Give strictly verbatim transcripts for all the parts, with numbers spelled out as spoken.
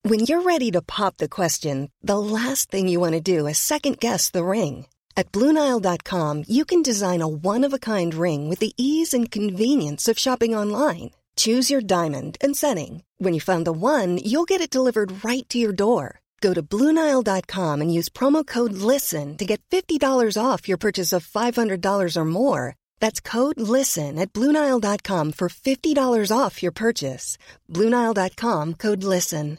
When you're ready to pop the question, the last thing you want to do is second-guess the ring. At Blue Nile dot com, you can design a one-of-a-kind ring with the ease and convenience of shopping online. Choose your diamond and setting. When you find the one, you'll get it delivered right to your door. Go to Blue Nile dot com and use promo code LISTEN to get fifty dollars off your purchase of five hundred dollars or more. That's code LISTEN at Blue Nile dot com for fifty dollars off your purchase. Blue Nile dot com, code LISTEN.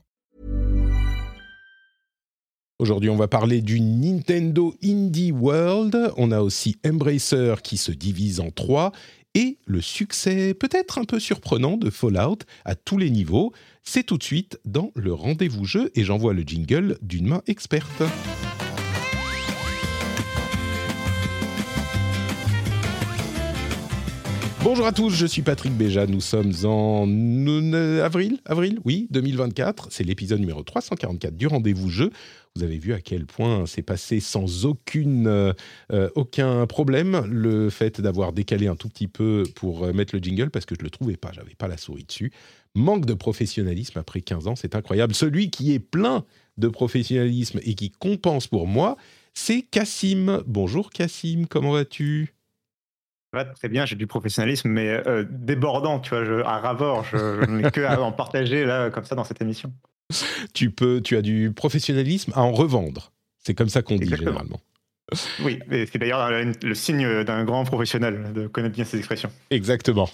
Aujourd'hui, on va parler du Nintendo Indie World. On a aussi Embracer qui se divise en trois et le succès peut-être un peu surprenant de Fallout à tous les niveaux. C'est tout de suite dans le rendez-vous jeu et j'envoie le jingle d'une main experte. Bonjour à tous, je suis Patrick Béja, nous sommes en avril, avril, oui, deux mille vingt-quatre, c'est l'épisode numéro trois cent quarante-quatre du Rendez-vous Jeu. Vous avez vu à quel point c'est passé sans aucune, euh, aucun problème, le fait d'avoir décalé un tout petit peu pour mettre le jingle, parce que je ne le trouvais pas, je n'avais pas la souris dessus. Manque de professionnalisme après quinze ans, c'est incroyable. Celui qui est plein de professionnalisme et qui compense pour moi, c'est Cassim. Bonjour Cassim, comment vas-tu ? Ça va très bien, j'ai du professionnalisme, mais euh, débordant, tu vois, je, à ravort, je, je n'ai que à en partager là, comme ça, dans cette émission. Tu peux, tu as du professionnalisme à en revendre. C'est comme ça qu'on dit Exactement. Généralement. Oui, et c'est d'ailleurs le signe d'un grand professionnel de connaître bien ces expressions. Exactement.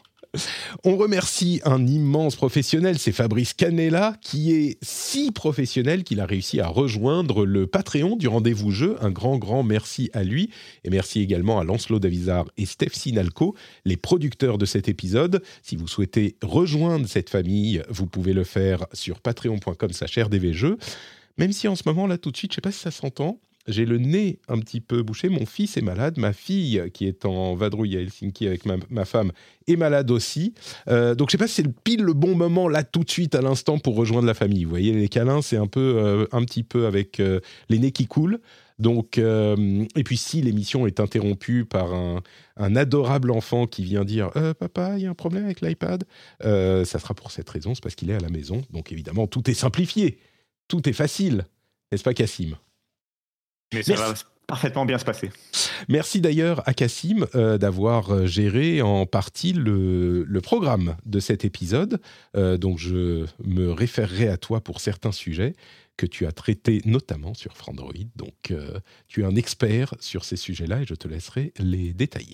On remercie un immense professionnel, c'est Fabrice Canella, qui est si professionnel qu'il a réussi à rejoindre le Patreon du Rendez-vous Jeu. Un grand, grand merci à lui. Et merci également à Lancelot Davizard et Steph Sinalco, les producteurs de cet épisode. Si vous souhaitez rejoindre cette famille, vous pouvez le faire sur patreon point com slash r d v jeux. Même si en ce moment, là, tout de suite, je ne sais pas si ça s'entend, j'ai le nez un petit peu bouché, mon fils est malade, ma fille qui est en vadrouille à Helsinki avec ma, ma femme est malade aussi. Euh, donc je ne sais pas si c'est le, pile le bon moment là tout de suite à l'instant pour rejoindre la famille. Vous voyez, les câlins, c'est un, peu, euh, un petit peu avec euh, les nez qui coulent. Donc, euh, et puis si l'émission est interrompue par un, un adorable enfant qui vient dire euh, « Papa, il y a un problème avec l'iPad euh, », ça sera pour cette raison, c'est parce qu'il est à la maison. Donc évidemment, tout est simplifié, tout est facile, n'est-ce pas Cassim ? Mais ça Merci. va parfaitement bien se passer. Merci d'ailleurs à Cassim euh, d'avoir géré en partie le, le programme de cet épisode. Euh, donc je me référerai à toi pour certains sujets que tu as traités notamment sur Frandroid. Donc euh, tu es un expert sur ces sujets-là et je te laisserai les détailler.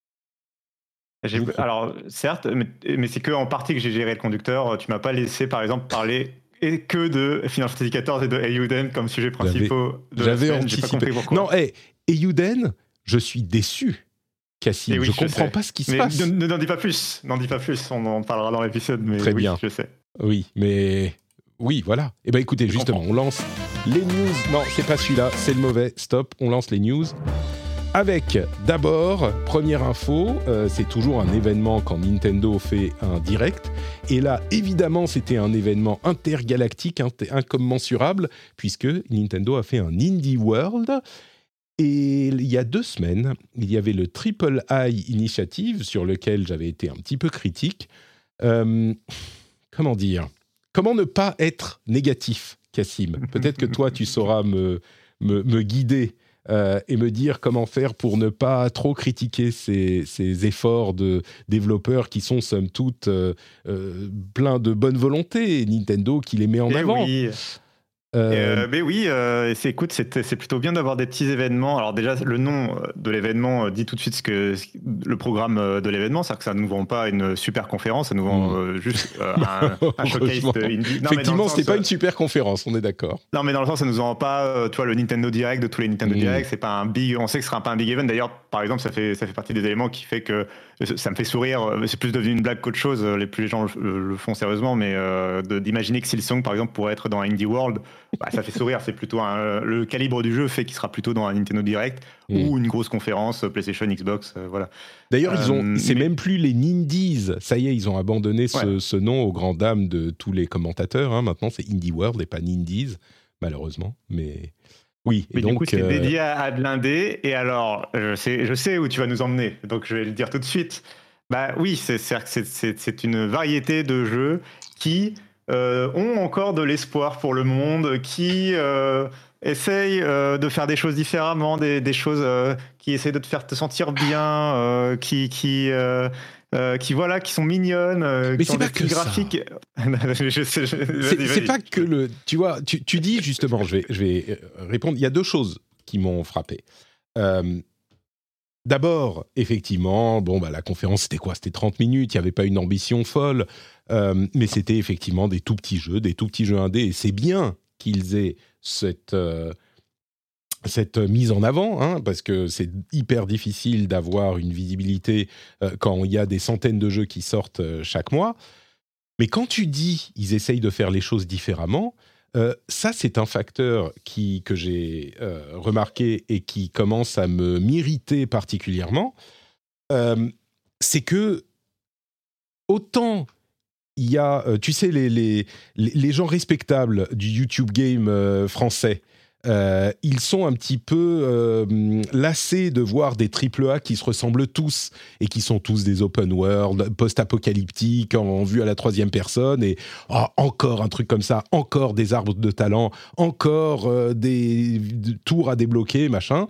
J'ai, Vous... alors certes, mais, mais c'est qu'en partie que j'ai géré le conducteur. Tu m'as pas laissé par exemple parler... et que de Final Fantasy quatorze et de Eiyuden comme sujet principaux de J'avais la semaine. anticipé. J'ai pas compris pourquoi. Non, hey, Eiyuden, je suis déçu, Cassim. Oui, je je comprends sais. pas ce qui se mais passe. Ne, ne, n'en dis pas plus. N'en dis pas plus. On en parlera dans l'épisode. Mais Très oui, bien. Je sais. Oui, mais... Oui, voilà. Eh bien, écoutez, Je justement, comprends. on lance les news. Non, c'est pas celui-là, c'est le mauvais. Stop, on lance les news. Avec, d'abord, première info, euh, c'est toujours un événement quand Nintendo fait un direct. Et là, évidemment, c'était un événement intergalactique, inter- incommensurable, puisque Nintendo a fait un Indie World. Et il y a deux semaines, il y avait le Triple I Initiative, sur lequel j'avais été un petit peu critique. Euh, comment dire ? Comment ne pas être négatif, Cassim ? Peut-être que toi, tu sauras me, me, me guider euh, et me dire comment faire pour ne pas trop critiquer ces, ces efforts de développeurs qui sont, somme toute, euh, euh, pleins de bonne volonté. Et Nintendo qui les met en Et avant. oui. Euh, Euh, mais oui, euh, c'est, écoute, c'est, c'est plutôt bien d'avoir des petits événements. Alors déjà, le nom de l'événement dit tout de suite ce que ce, le programme de l'événement, c'est-à-dire que ça ne nous vend pas une super conférence, ça nous vend mmh. euh, juste euh, un, un showcase de indie. Non, effectivement, c'était pas une super conférence, on est d'accord. Non, mais dans le sens, ça nous vend pas, euh, tu vois, le Nintendo Direct de tous les Nintendo mmh. Direct. C'est pas un big. On sait que ce sera pas un big event. D'ailleurs, par exemple, ça fait ça fait partie des éléments qui fait que ça me fait sourire. C'est plus devenu une blague qu'autre chose. Les plus les gens le, le font sérieusement, mais euh, de, d'imaginer que Silksong, par exemple, pourrait être dans Indie World, bah, ça fait sourire. C'est plutôt un, le calibre du jeu fait qu'il sera plutôt dans un Nintendo Direct mmh. ou une grosse conférence PlayStation, Xbox, euh, voilà. D'ailleurs, ils ont, euh, c'est mais... même plus les Nindies. Ça y est, ils ont abandonné ce, ouais. ce nom aux grandes dames de tous les commentateurs. Hein. Maintenant, c'est Indie World et pas Nindies, malheureusement. Mais oui. Et mais donc, du coup, c'est euh... dédié à, à de l'indé. Et alors, je sais, je sais où tu vas nous emmener. Donc, je vais le dire tout de suite. Bah oui, c'est, c'est, c'est, c'est une variété de jeux qui euh, ont encore de l'espoir pour le monde, qui euh, essayent euh, de faire des choses différemment, des, des choses euh, qui essayent de te faire te sentir bien, euh, qui qui euh, euh, qui voilà, qui sont mignonnes, euh, Mais qui c'est ont pas des que petits ça. graphiques. je sais, je- C'est, vas-y, c'est vas-y. pas que le. Tu vois, tu, tu dis justement, je vais, je vais répondre. Il y a deux choses qui m'ont frappé. Euh, D'abord, effectivement, bon, bah, la conférence, c'était quoi ? C'était trente minutes, il n'y avait pas une ambition folle, euh, mais c'était effectivement des tout petits jeux, des tout petits jeux indés, et c'est bien qu'ils aient cette, euh, cette mise en avant, hein, parce que c'est hyper difficile d'avoir une visibilité euh, quand il y a des centaines de jeux qui sortent euh, chaque mois. Mais quand tu dis ils essayent de faire les choses différemment, euh, ça c'est un facteur qui, que j'ai euh, remarqué et qui commence à me m'irriter particulièrement. Euh, c'est que autant il y a, euh, tu sais, les, les, les gens respectables du YouTube Game euh, français, euh, ils sont un petit peu euh, lassés de voir des triple A qui se ressemblent tous et qui sont tous des open world, post-apocalyptiques, en, en vue à la troisième personne, et oh, encore un truc comme ça, encore des arbres de talent, encore euh, des, des tours à débloquer, machin.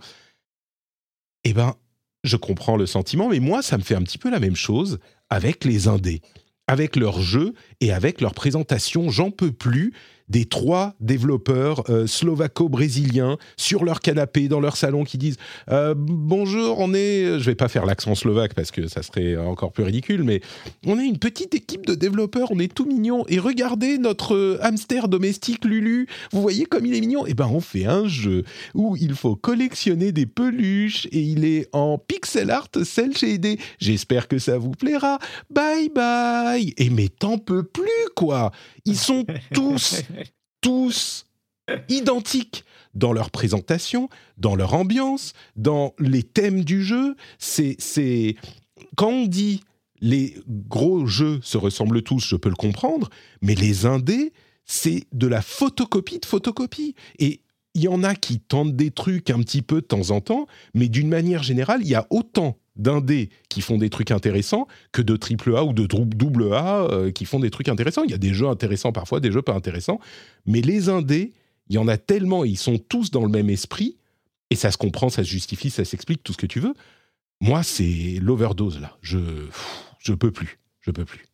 Eh ben, je comprends le sentiment, mais moi, ça me fait un petit peu la même chose avec les indés. Avec leurs jeux et avec leur présentation, j'en peux plus des trois développeurs euh, slovaco-brésiliens sur leur canapé, dans leur salon, qui disent euh, « Bonjour, on est… » Je vais pas faire l'accent slovaque parce que ça serait encore plus ridicule, mais on est une petite équipe de développeurs, on est tout mignons, et regardez notre hamster domestique Lulu, vous voyez comme il est mignon ? Eh ben, on fait un jeu où il faut collectionner des peluches et il est en pixel art cel shaded. J'espère que ça vous plaira. Bye bye. Et mais t'en peux plus, quoi. Ils sont tous, tous identiques dans leur présentation, dans leur ambiance, dans les thèmes du jeu. C'est, c'est... Quand on dit les gros jeux se ressemblent tous, je peux le comprendre, mais les indés, c'est de la photocopie de photocopie. Et il y en a qui tentent des trucs un petit peu de temps en temps, mais d'une manière générale, il y a autant d'indés qui font des trucs intéressants que de triple A ou de double A euh, qui font des trucs intéressants. Il y a des jeux intéressants parfois, des jeux pas intéressants, mais les indés, il y en a tellement, et ils sont tous dans le même esprit, et ça se comprend, ça se justifie, ça s'explique, tout ce que tu veux. Moi, c'est l'overdose, là. Je, je peux plus, je peux plus.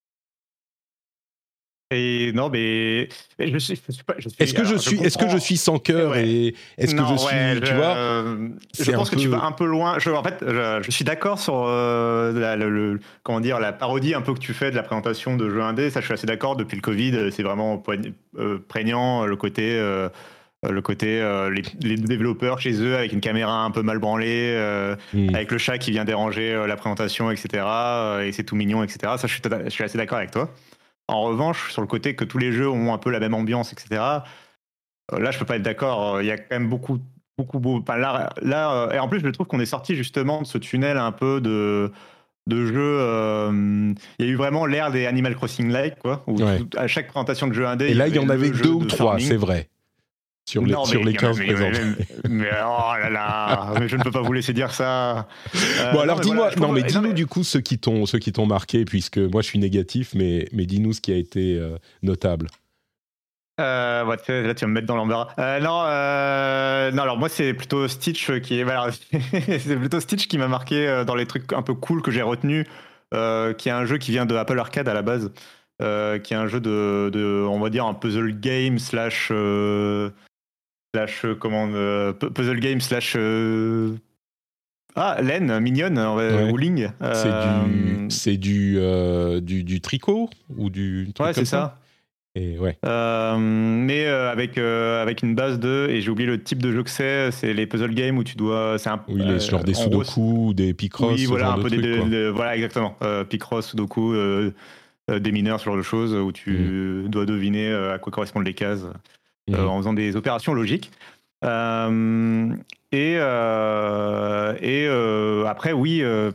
Et non, mais, mais je suis, je suis pas. Je suis, est-ce que alors, je suis, je est-ce que je suis sans cœur ouais. et est-ce non, que je suis, ouais, tu je, vois euh, Je pense que peu... tu vas un peu loin. Je, en fait, je, je suis d'accord sur euh, la, le, le, comment dire, la parodie un peu que tu fais de la présentation de jeux indés. Ça, je suis assez d'accord. Depuis le Covid, c'est vraiment euh, prégnant le côté. Euh, le côté euh, les, les développeurs chez eux avec une caméra un peu mal branlée, euh, mmh. avec le chat qui vient déranger euh, la présentation, et cetera. Et c'est tout mignon, et cetera. Ça, je suis, je suis assez d'accord avec toi. En revanche, sur le côté que tous les jeux ont un peu la même ambiance, et cetera. Euh, là, je peux pas être d'accord. Il y a quand même beaucoup, beaucoup, beaucoup. Enfin, là, là, et en plus, je trouve qu'on est sorti justement de ce tunnel un peu de de jeux. Euh, il y a eu vraiment l'ère des Animal Crossing-like, quoi. Où ouais. tout, à chaque présentation de jeu indé. Et là, il y en avait deux ou trois, farming. C'est vrai. Sur les, non, sur les quinze mais, présents. Mais, mais oh là là, mais je ne peux pas vous laisser dire ça. Euh, bon, alors non, dis-moi, voilà, non, mais dis-nous non, mais... du coup ceux qui t'ont, ceux qui t'ont marqué, puisque moi je suis négatif, mais, mais dis-nous ce qui a été euh, notable. Euh, ouais, là, tu vas me mettre dans l'embarras. Euh, non, euh, non, alors moi c'est plutôt Stitch qui est, voilà, c'est plutôt Stitch qui m'a marqué dans les trucs un peu cool que j'ai retenu, euh, qui est un jeu qui vient de Apple Arcade à la base, euh, qui est un jeu de, de, on va dire un puzzle game slash. Euh, slash comment euh, puzzle game slash euh... ah laine mignonne ouais. Wooling euh... c'est du c'est du, euh, du du tricot ou du truc ouais comme c'est ça, ça. Et ouais euh, mais euh, avec euh, avec une base de, et j'ai oublié le type de jeu que c'est c'est les puzzle games où tu dois c'est un oui les genre des sudoku ou des picross, oui voilà un de peu trucs, des, des, des voilà exactement euh, picross, sudoku, euh, euh, des mineurs, ce genre de choses où tu mm. dois deviner à quoi correspondent les cases. Euh, mmh. en faisant des opérations logiques. Euh, et euh, et euh, après, oui. Euh,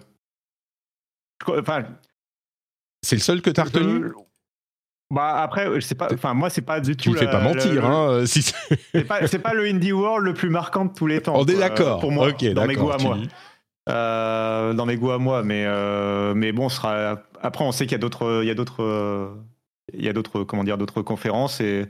c'est le seul que tu as retenu euh, bah après, je sais pas. Enfin, moi, c'est pas du tout. Tu ne fais pas mentir, le, hein. Si c'est... c'est pas, c'est pas le Indie World le plus marquant de tous les temps. On est d'accord. Pour moi, okay, dans d'accord, mes goûts à moi. dis... Euh, dans mes goûts à moi, mais euh, mais bon, ce sera. Après, on sait qu'il y a d'autres, il y a d'autres. il y a d'autres, comment dire, d'autres conférences et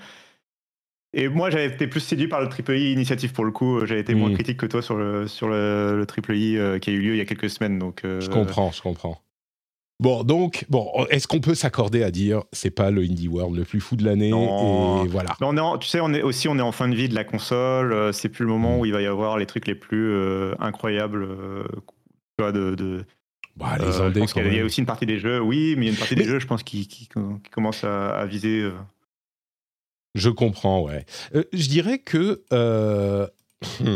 et moi j'avais été plus séduit par le Triple I Initiative pour le coup. J'avais été mmh. moins critique que toi sur le sur le, le Triple I euh, qui a eu lieu il y a quelques semaines. Donc euh... je comprends, je comprends. Bon, donc, bon, est-ce qu'on peut s'accorder à dire c'est pas le Indie World le plus fou de l'année non. Et voilà. Non, on est en, tu sais, on est aussi on est en fin de vie de la console. Euh, c'est plus le moment mmh. où il va y avoir les trucs les plus euh, incroyables. Euh, tu vois, de, de bah, les euh, indés, je pense qu'il y a, il y a aussi une partie des jeux. Oui, mais il y a une partie mais... des jeux, je pense, qui, qui, qui commence à, à viser. Euh... Je comprends, ouais. Euh, je dirais que euh, hmm,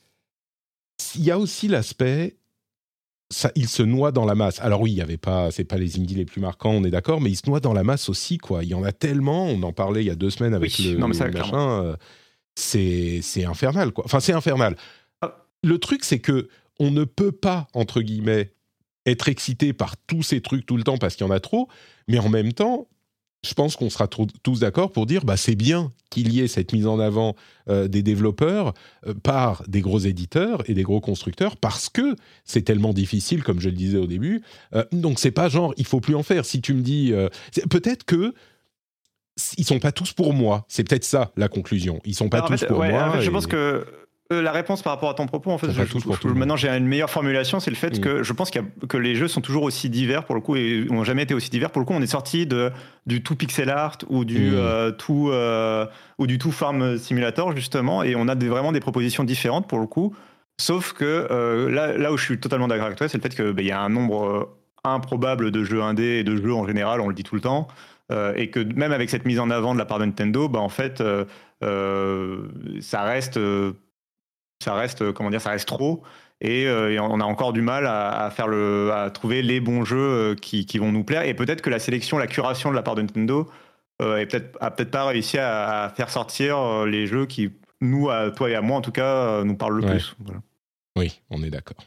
il y a aussi l'aspect. Ça, il se noie dans la masse. Alors oui, il y avait pas, c'est pas les indies les plus marquants, on est d'accord, mais il se noie dans la masse aussi, quoi. Il y en a tellement. On en parlait il y a deux semaines avec oui, le, non, mais ça, le machin. Euh, c'est, c'est infernal, quoi. Enfin, c'est infernal. Ah. Le truc, c'est que on ne peut pas, entre guillemets, être excité par tous ces trucs tout le temps parce qu'il y en a trop, mais en même temps, je pense qu'on sera trop, tous d'accord pour dire bah c'est bien qu'il y ait cette mise en avant euh, des développeurs euh, par des gros éditeurs et des gros constructeurs parce que c'est tellement difficile, comme je le disais au début. Euh, donc c'est pas genre il faut plus en faire. Si tu me dis euh, peut-être que ils sont pas tous pour moi. C'est peut-être ça la conclusion. Ils sont pas Alors, tous en fait, pour ouais, moi. En fait, et... je pense que la réponse par rapport à ton propos, en fait, je, je, je, maintenant j'ai une meilleure formulation, c'est le fait mmh. que je pense qu'il y a, que les jeux sont toujours aussi divers pour le coup et n'ont jamais été aussi divers. Pour le coup, on est sorti de du tout pixel art ou du mmh. euh, tout euh, ou du tout farm simulator justement, et on a des, vraiment des propositions différentes pour le coup. Sauf que euh, là, là où je suis totalement d'accord avec toi, c'est le fait que bah, y a un nombre euh, improbable de jeux indés et de jeux en général, on le dit tout le temps, euh, et que même avec cette mise en avant de la part de Nintendo, bah en fait, euh, euh, ça reste euh, ça reste comment dire ça reste trop et, euh, et on a encore du mal à, à faire le à trouver les bons jeux qui, qui vont nous plaire, et peut-être que la sélection, la curation de la part de Nintendo euh, est peut-être a peut-être pas réussi à, à faire sortir les jeux qui nous, à toi et à moi en tout cas, nous parlent le ouais. plus. Voilà. Oui, on est d'accord.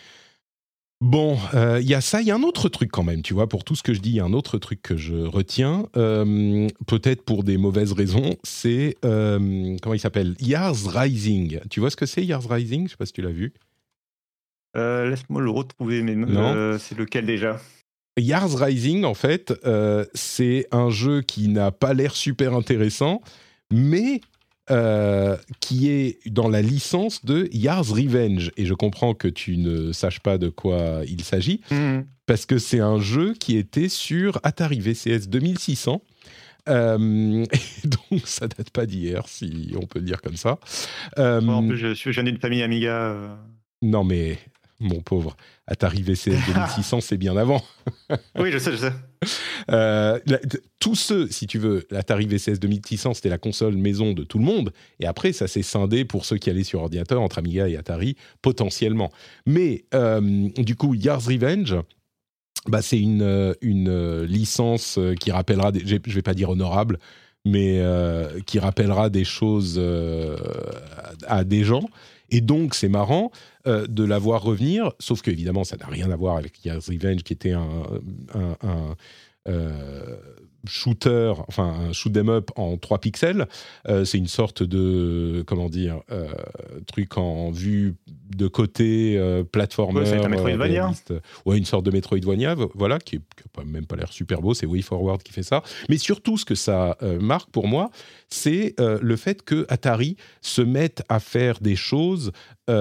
Bon, il euh, y a ça, il y a un autre truc quand même, tu vois, pour tout ce que je dis, il y a un autre truc que je retiens, euh, peut-être pour des mauvaises raisons, c'est, euh, comment il s'appelle ? Yars Rising. Tu vois ce que c'est, Yars Rising ? Je ne sais pas si tu l'as vu. Euh, laisse-moi le retrouver, mais euh, c'est lequel déjà ? Yars Rising, en fait, euh, c'est un jeu qui n'a pas l'air super intéressant, mais... Euh, qui est dans la licence de Yars Revenge. Et je comprends que tu ne saches pas de quoi il s'agit, mmh. parce que c'est un jeu qui était sur Atari V C S deux mille six cents. Euh, et donc, ça date pas d'hier, si on peut le dire comme ça. Euh, en plus, je suis jeune d'une famille Amiga. Euh... Non, mais... Mon pauvre, Atari V C S deux mille six cents, c'est bien avant. Oui, je sais, je sais. Euh, la, tous ceux, si tu veux, l'Atari V C S deux mille six cents, c'était la console maison de tout le monde. Et après, ça s'est scindé pour ceux qui allaient sur ordinateur, entre Amiga et Atari, potentiellement. Mais euh, du coup, Yars Revenge, bah, c'est une, une licence qui rappellera, des, je ne vais pas dire honorable, mais euh, qui rappellera des choses euh, à, à des gens. Et donc, c'est marrant euh, de la voir revenir, sauf qu'évidemment, ça n'a rien à voir avec Yars Revenge, qui était un, un, un euh, shooter, enfin un shoot 'em up en trois pixels. Euh, c'est une sorte de, comment dire, euh, truc en vue de côté, euh, platformer. Ouais, c'est un Metroidvania. Euh, ouais, une sorte de Metroidvania, voilà, qui n'a même pas l'air super beau, c'est WayForward qui fait ça. Mais surtout, ce que ça euh, marque pour moi, c'est euh, le fait que Atari se mette à faire des choses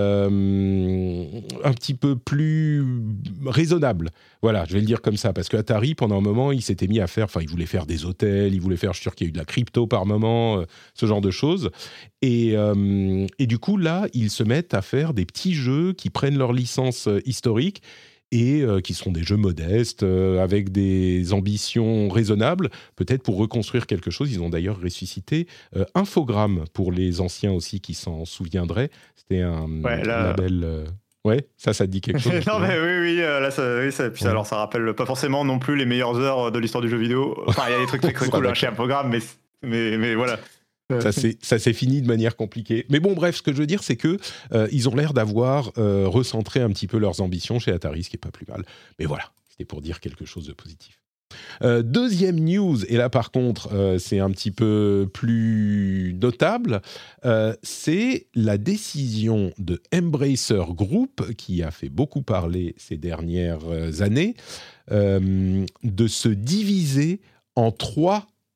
euh, un petit peu plus raisonnables. Voilà, je vais le dire comme ça, parce que Atari, pendant un moment, il s'était mis à faire, enfin, il voulait faire des hôtels, il voulait faire, je suis sûr qu'il y a eu de la crypto par moment, euh, ce genre de choses. Et, euh, et du coup, là, ils se mettent à faire des petits jeux qui prennent leur licence euh, historique et euh, qui sont des jeux modestes, euh, avec des ambitions raisonnables, peut-être pour reconstruire quelque chose. Ils ont d'ailleurs ressuscité euh, Infogrames, pour les anciens aussi qui s'en souviendraient. C'était un ouais, là... label... Euh... Ouais, ça, ça te dit quelque chose. Non, mais oui, oui, euh, là, ça, oui ça, puis ouais. Alors, ça rappelle pas forcément non plus les meilleures heures de l'histoire du jeu vidéo. Enfin, il y a des trucs très, très cool hein, chez Infogrames, mais, mais, mais voilà. Ça s'est, ça s'est fini de manière compliquée. Mais bon, bref, ce que je veux dire, c'est que euh, ils ont l'air d'avoir euh, recentré un petit peu leurs ambitions chez Atari, ce qui est pas plus mal. Mais voilà, c'était pour dire quelque chose de positif. Euh, deuxième news, et là par contre, euh, c'est un petit peu plus notable, euh, c'est la décision de Embracer Group, qui a fait beaucoup parler ces dernières années, euh, de se diviser en trois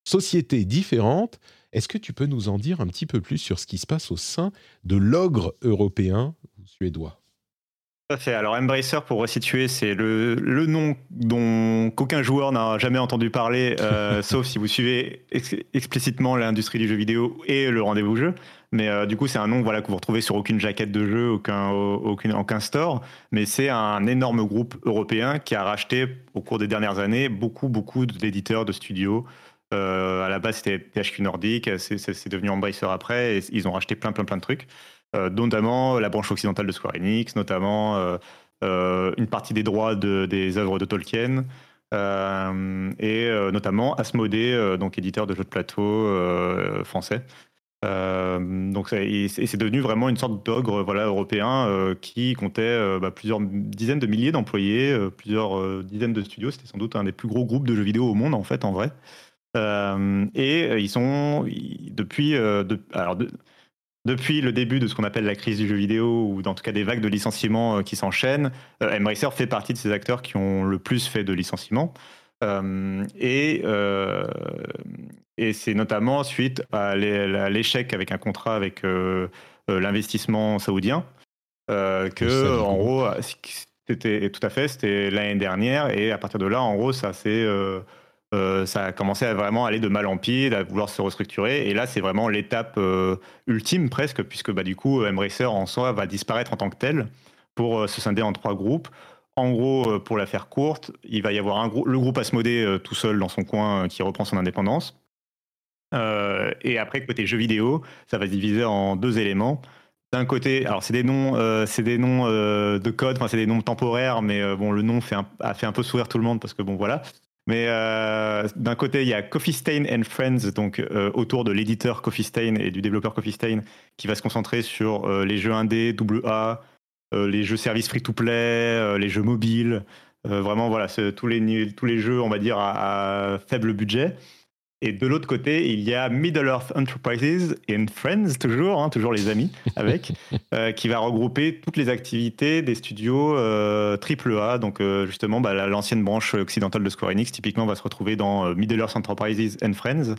sociétés différentes. Est-ce que tu peux nous en dire un petit peu plus sur ce qui se passe au sein de l'ogre européen suédois ? Tout à fait. Alors Embracer, pour resituer, c'est le, le nom dont qu'aucun joueur n'a jamais entendu parler, euh, sauf si vous suivez ex- explicitement l'industrie du jeu vidéo et le rendez-vous jeu. Mais euh, du coup, c'est un nom voilà, que vous retrouvez sur aucune jaquette de jeu, aucun, aucune, aucun store. Mais c'est un énorme groupe européen qui a racheté, au cours des dernières années, beaucoup, beaucoup d'éditeurs, de studios. Euh, à la base, c'était T H Q Nordic, c'est, c'est, c'est devenu Embracer après, et ils ont racheté plein, plein, plein de trucs. Euh, notamment la branche occidentale de Square Enix, notamment euh, euh, une partie des droits de, des œuvres de Tolkien, euh, et euh, notamment Asmodée, euh, donc éditeur de jeux de plateau euh, français. Euh, donc ça, et c'est devenu vraiment une sorte d'ogre voilà, européen euh, qui comptait euh, bah, plusieurs dizaines de milliers d'employés, euh, plusieurs euh, dizaines de studios. C'était sans doute un des plus gros groupes de jeux vidéo au monde, en fait, en vrai. Euh, et euh, ils sont, ils, depuis... Euh, de, alors de, Depuis le début de ce qu'on appelle la crise du jeu vidéo, ou en tout cas des vagues de licenciements euh, qui s'enchaînent, euh, Embracer fait partie de ces acteurs qui ont le plus fait de licenciements. Euh, et, euh, et c'est notamment suite à l'échec avec un contrat avec euh, euh, l'investissement saoudien, euh, que en gros, c'était tout à fait, c'était l'année dernière, et à partir de là, en gros, ça s'est... Euh, Euh, ça a commencé à vraiment aller de mal en pire, à vouloir se restructurer. Et là, c'est vraiment l'étape euh, ultime presque, puisque bah, du coup, Embracer en soi va disparaître en tant que tel pour euh, se scinder en trois groupes. En gros, euh, pour la faire courte, il va y avoir un grou- le groupe Asmodée euh, tout seul dans son coin euh, qui reprend son indépendance. Euh, et après, côté jeux vidéo, ça va se diviser en deux éléments. D'un côté, alors c'est des noms, euh, c'est des noms euh, de code, enfin c'est des noms temporaires, mais euh, bon, le nom fait un, a fait un peu sourire tout le monde parce que bon, voilà. Mais euh, d'un côté, il y a Coffee Stain and Friends, donc euh, autour de l'éditeur Coffee Stain et du développeur Coffee Stain, qui va se concentrer sur euh, les jeux indés, double A, euh, les jeux services free-to-play, euh, les jeux mobiles, euh, vraiment voilà, tous les, tous les jeux, on va dire, à, à faible budget. Et de l'autre côté, il y a Middle-earth Enterprises and Friends, toujours, hein, toujours les amis, avec, euh, qui va regrouper toutes les activités des studios euh, triple A. Donc, euh, justement, bah, l'ancienne branche occidentale de Square Enix, typiquement, va se retrouver dans euh, Middle-earth Enterprises and Friends.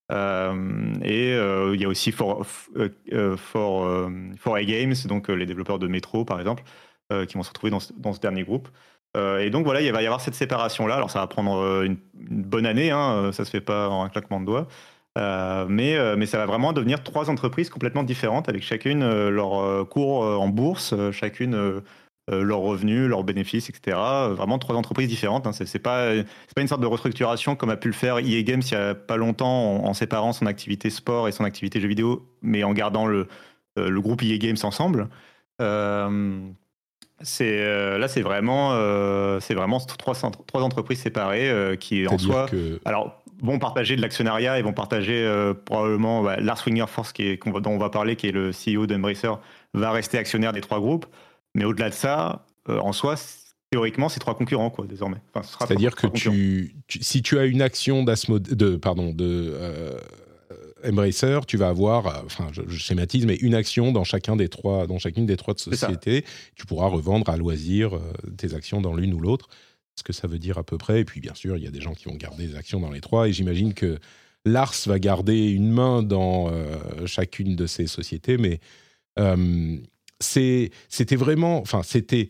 Euh, et euh, il y a aussi For, euh, for, euh, four A Games, donc euh, les développeurs de Metro, par exemple, euh, qui vont se retrouver dans ce, dans ce dernier groupe. Euh, et donc voilà, il va y avoir cette séparation-là. Alors ça va prendre une, une bonne année, hein, ça se fait pas en un claquement de doigts. Euh, mais, euh, mais ça va vraiment devenir trois entreprises complètement différentes, avec chacune euh, leur euh, cours euh, en bourse, euh, chacune euh, euh, leurs revenus, leurs bénéfices, et cetera. Euh, vraiment trois entreprises différentes. Hein. C'est, c'est pas, c'est pas une sorte de restructuration comme a pu le faire E A Games il y a pas longtemps, en, en séparant son activité sport et son activité jeux vidéo, mais en gardant le, euh, le groupe E A Games ensemble. Euh, C'est euh, là, c'est vraiment, euh, c'est vraiment trois, trois entreprises séparées euh, qui C'est-à-dire en soi, que... alors vont partager de l'actionnariat et vont partager euh, probablement bah, Lars Wingefors, qui est, dont on va parler, qui est le C E O d'Embracer, va rester actionnaire des trois groupes. Mais au-delà de ça, euh, en soi, théoriquement, c'est trois concurrents quoi désormais. Enfin, ce sera C'est-à-dire trois, que trois tu, tu, si tu as une action d'Asmodée, de pardon de euh, Embracer, tu vas avoir, enfin je, je schématise, mais une action dans chacun des trois, dans chacune des trois de sociétés. Tu pourras revendre à loisir euh, tes actions dans l'une ou l'autre. Ce que ça veut dire à peu près. Et puis bien sûr, il y a des gens qui vont garder des actions dans les trois. Et j'imagine que Lars va garder une main dans euh, chacune de ces sociétés. Mais euh, c'est, c'était vraiment, enfin c'était.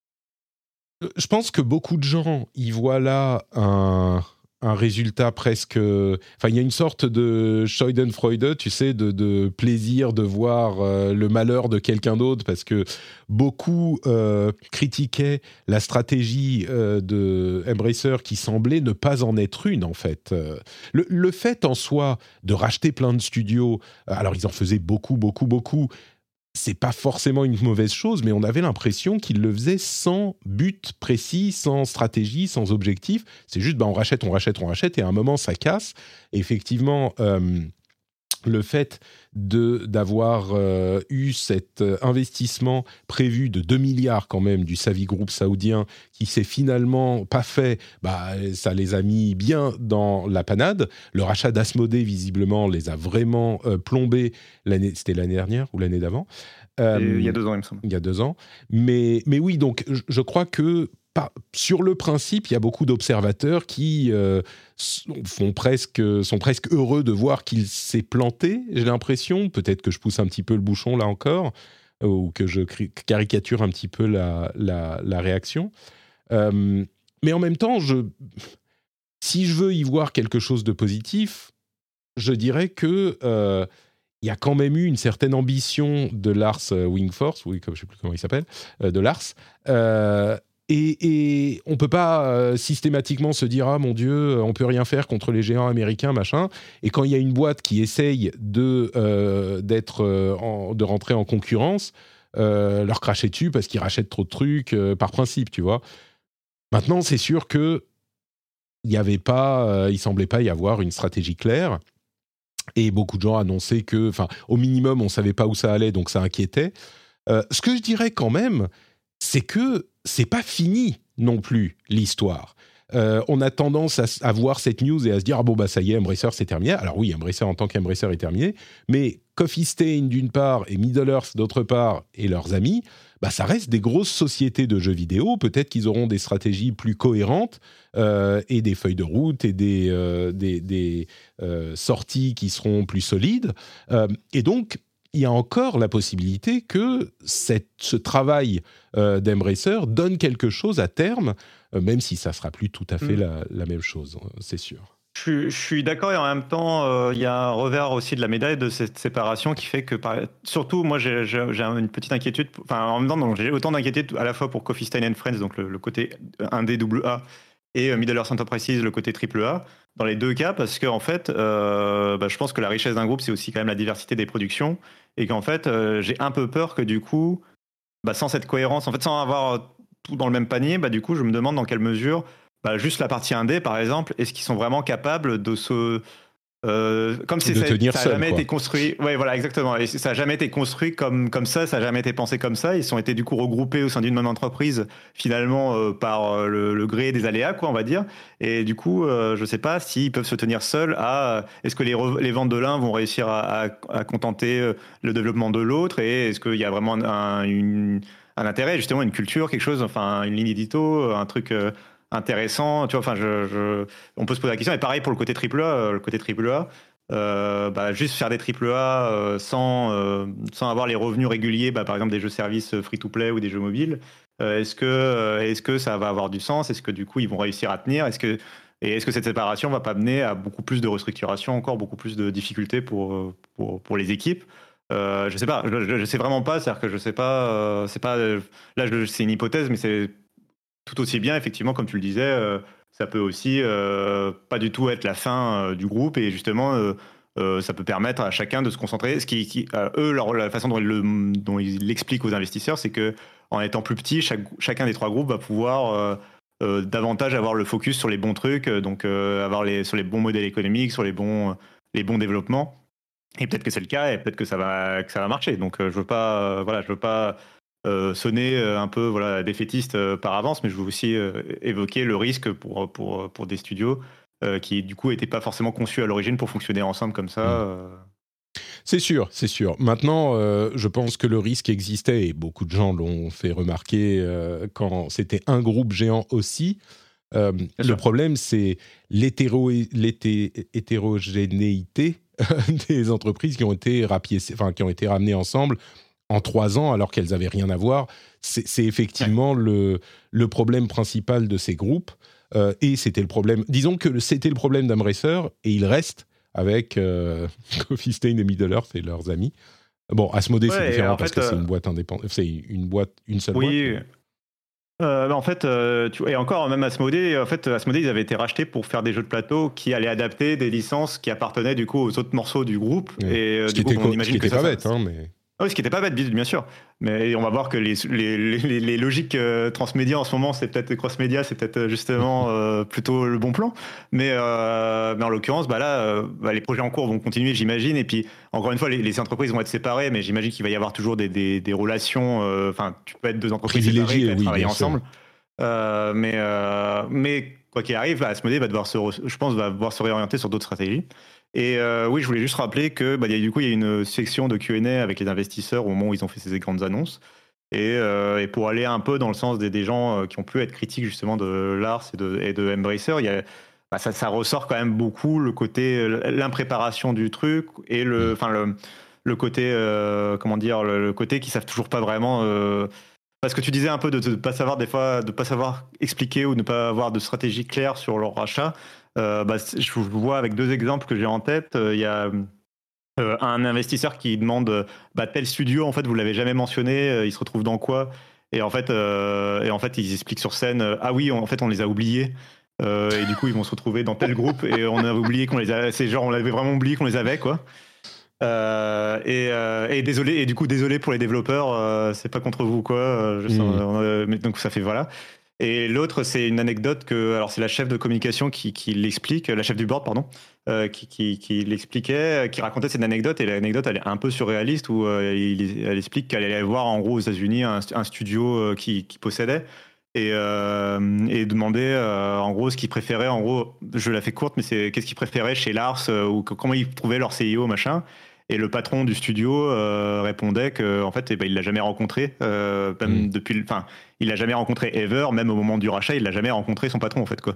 Je pense que beaucoup de gens y voient là un. un résultat presque... Enfin, il y a une sorte de Schadenfreude, tu sais, de, de plaisir de voir euh, le malheur de quelqu'un d'autre, parce que beaucoup euh, critiquaient la stratégie euh, de Embracer qui semblait ne pas en être une, en fait. Le, le fait en soi de racheter plein de studios, alors ils en faisaient beaucoup, beaucoup, beaucoup, c'est pas forcément une mauvaise chose, mais on avait l'impression qu'ils le faisaient sans but précis, sans stratégie, sans objectif. C'est juste, bah, on rachète, on rachète, on rachète, et à un moment, ça casse. Et effectivement, euh, le fait de, d'avoir euh, eu cet euh, investissement prévu de deux milliards quand même du Savi Group saoudien, qui s'est finalement pas fait, bah, ça les a mis bien dans la panade. Le rachat d'Asmodée, visiblement, les a vraiment euh, plombés. L'année, c'était l'année dernière ou l'année d'avant. Euh, il y a deux ans, il me semble. Il y a deux ans. Mais, mais oui, donc je, je crois que par, sur le principe, il y a beaucoup d'observateurs qui euh, font presque, sont presque heureux de voir qu'il s'est planté, j'ai l'impression. Peut-être que je pousse un petit peu le bouchon là encore, ou que je caricature un petit peu la, la, la réaction. Euh, mais en même temps, je, si je veux y voir quelque chose de positif, je dirais que euh, il y a quand même eu une certaine ambition de Lars Wingforce, oui, comme je ne sais plus comment il s'appelle, euh, de Lars. Euh, et, et on ne peut pas euh, systématiquement se dire « Ah mon Dieu, on ne peut rien faire contre les géants américains, machin ». Et quand il y a une boîte qui essaye de, euh, d'être, euh, en, de rentrer en concurrence, euh, leur cracher dessus parce qu'ils rachètent trop de trucs, euh, par principe, tu vois. Maintenant, c'est sûr qu'il n'y avait pas, euh, il semblait pas y avoir une stratégie claire. Et beaucoup de gens annonçaient que, enfin, au minimum, on ne savait pas où ça allait, donc ça inquiétait. Euh, ce que je dirais quand même, c'est que c'est pas fini non plus, l'histoire. Euh, on a tendance à, à voir cette news et à se dire « Ah bon, bah ça y est, Embracer, c'est terminé. » Alors oui, Embracer en tant qu'Embracer est terminé, mais Coffee Stain d'une part et Middle-earth d'autre part et leurs amis, bah ça reste des grosses sociétés de jeux vidéo. Peut-être qu'ils auront des stratégies plus cohérentes euh, et des feuilles de route et des, euh, des, des euh, sorties qui seront plus solides. Euh, et donc, il y a encore la possibilité que cette, ce travail euh, d'Embracer donne quelque chose à terme, euh, même si ça ne sera plus tout à fait mmh. la, la même chose, c'est sûr. Je, je suis d'accord et en même temps, il euh, y a un revers aussi de la médaille de cette séparation qui fait que, par, surtout, moi, j'ai, j'ai, j'ai une petite inquiétude. Enfin, en même temps, donc, j'ai autant d'inquiétude à la fois pour Coffee Stain and Friends, donc le, le côté un D double A, et euh, Middle-earth Enterprises, le côté triple A, dans les deux cas, parce que en fait, euh, bah, je pense que la richesse d'un groupe, c'est aussi quand même la diversité des productions, et qu'en fait, euh, j'ai un peu peur que du coup, bah, sans cette cohérence, en fait, sans avoir tout dans le même panier, bah, du coup, je me demande dans quelle mesure. Bah, juste la partie indé, par exemple, est-ce qu'ils sont vraiment capables de se... Euh, comme si de ça n'a jamais quoi. été construit... Ouais, voilà, exactement. Et ça n'a jamais été construit comme, comme ça, ça n'a jamais été pensé comme ça. Ils ont été du coup regroupés au sein d'une même entreprise, finalement, euh, par le, le gré des aléas, quoi, on va dire. Et du coup, euh, je ne sais pas s'ils peuvent se tenir seuls à... Est-ce que les, re- les ventes de l'un vont réussir à, à, à contenter le développement de l'autre? Et est-ce qu'il y a vraiment un, une, un intérêt, justement, une culture, quelque chose, enfin, une ligne édito, un truc... Euh, intéressant, tu vois, enfin, je, je, on peut se poser la question, et pareil pour le côté triple A, le côté triple A, euh, bah, juste faire des triple A euh, sans, euh, sans avoir les revenus réguliers, bah, par exemple des jeux services free-to-play ou des jeux mobiles, euh, est-ce que, euh, est-ce que ça va avoir du sens? Est-ce que du coup ils vont réussir à tenir? Est-ce que, et est-ce que cette séparation va pas mener à beaucoup plus de restructuration, encore beaucoup plus de difficultés pour, pour, pour les équipes? Euh, je sais pas, je, je, je sais vraiment pas, c'est-à-dire que je sais pas, euh, c'est pas, là je, c'est une hypothèse, mais c'est tout aussi bien, effectivement, comme tu le disais, euh, ça peut aussi euh, pas du tout être la fin euh, du groupe, et justement, euh, euh, ça peut permettre à chacun de se concentrer. Ce qui, qui euh, eux, leur, la façon dont ils, le, dont ils l'expliquent aux investisseurs, c'est que en étant plus petit, chaque, chacun des trois groupes va pouvoir euh, euh, davantage avoir le focus sur les bons trucs, donc euh, avoir les, sur les bons modèles économiques, sur les bons, les bons développements. Et peut-être que c'est le cas, et peut-être que ça va, que ça va marcher. Donc, euh, je veux pas, euh, voilà, je veux pas. Euh, sonner un peu voilà, défaitiste euh, par avance, mais je veux aussi euh, évoquer le risque pour, pour, pour des studios euh, qui du coup n'étaient pas forcément conçus à l'origine pour fonctionner ensemble comme ça. Euh. C'est sûr, c'est sûr. Maintenant, euh, je pense que le risque existait, et beaucoup de gens l'ont fait remarquer euh, quand c'était un groupe géant aussi. Euh, le sûr. Problème, c'est l'hétéro- l'hété- hétérogénéité des entreprises qui ont été rapiécées, enfin, qui ont été ramenées ensemble en trois ans, alors qu'elles n'avaient rien à voir. C'est, c'est effectivement ouais. le, le problème principal de ces groupes. Euh, et c'était le problème... Disons que le, c'était le problème d'Embracer, et il reste avec euh, Coffee Stain et Middle-earth et leurs amis. Bon, Asmodee, ouais, c'est différent parce fait, que euh... c'est une boîte indépendante. C'est une boîte, une seule oui. boîte. Euh, bah en fait, euh, tu, et encore, même Asmodee, en fait, Asmodee, ils avaient été rachetés pour faire des jeux de plateau qui allaient adapter des licences qui appartenaient du coup aux autres morceaux du groupe. Ouais. Et, euh, ce du qui coup, était, on imagine ce qui que était ça, pas ça, bête, hein, mais... Oui, ce qui n'était pas bête, bien sûr. Mais on va voir que les, les, les, les logiques euh, transmédia en ce moment, c'est peut-être cross-média, c'est peut-être justement euh, plutôt le bon plan. Mais, euh, mais en l'occurrence, bah là, euh, bah, les projets en cours vont continuer, j'imagine. Et puis, encore une fois, les, les entreprises vont être séparées, mais j'imagine qu'il va y avoir toujours des, des, des relations. Enfin, euh, tu peux être deux entreprises séparées et oui, travailler ensemble. Euh, mais, euh, mais quoi qu'il arrive, Asmodee va devoir se, je pense, va devoir se réorienter sur d'autres stratégies. Et euh, oui, je voulais juste rappeler que bah, y a, du coup, il y a une section de Q and A avec les investisseurs au moment où ils ont fait ces grandes annonces. Et, euh, et pour aller un peu dans le sens des, des gens qui ont pu être critiques justement de Lars et de, et de Embracer, il y a, bah ça, ça ressort quand même beaucoup le côté, l'impréparation du truc et le, enfin le, le côté, euh, comment dire, le, le côté qu'ils savent toujours pas vraiment. Euh, parce que tu disais un peu de ne pas savoir des fois, de pas savoir expliquer ou ne pas avoir de stratégie claire sur leur rachat. Euh, bah, je vous vois avec deux exemples que j'ai en tête. Il euh, y a Euh, un investisseur qui demande bah, tel studio, en fait, vous l'avez jamais mentionné, euh, il se retrouve dans quoi? Et en fait, euh, et en fait, ils expliquent sur scène, euh, ah oui, en fait, on les a oubliés. Euh, et du coup, ils vont se retrouver dans tel groupe et on avait oublié qu'on les a. C'est genre, on avait vraiment oublié qu'on les avait, quoi. Euh, et, euh, et désolé, et du coup, désolé pour les développeurs, euh, c'est pas contre vous, quoi. Je sens, mmh. euh, mais donc ça fait voilà. Et l'autre, c'est une anecdote que, alors c'est la chef de communication qui, qui l'explique, la chef du board, pardon, euh, qui, qui, qui l'expliquait, qui racontait cette anecdote. Et l'anecdote, elle est un peu surréaliste où euh, il, elle explique qu'elle allait voir en gros aux États-Unis un, un studio euh, qui, qui possédait et, euh, et demander euh, en gros ce qu'ils préféraient. En gros, je la fais courte, mais c'est qu'est-ce qu'ils préféraient chez Lars euh, ou que, comment ils trouvaient leur C E O, machin. Et le patron du studio euh, répondait que en fait, eh ben, il l'a jamais rencontré, euh, même mmh. depuis, enfin, il l'a jamais rencontré ever, même au moment du rachat, il l'a jamais rencontré son patron en fait quoi.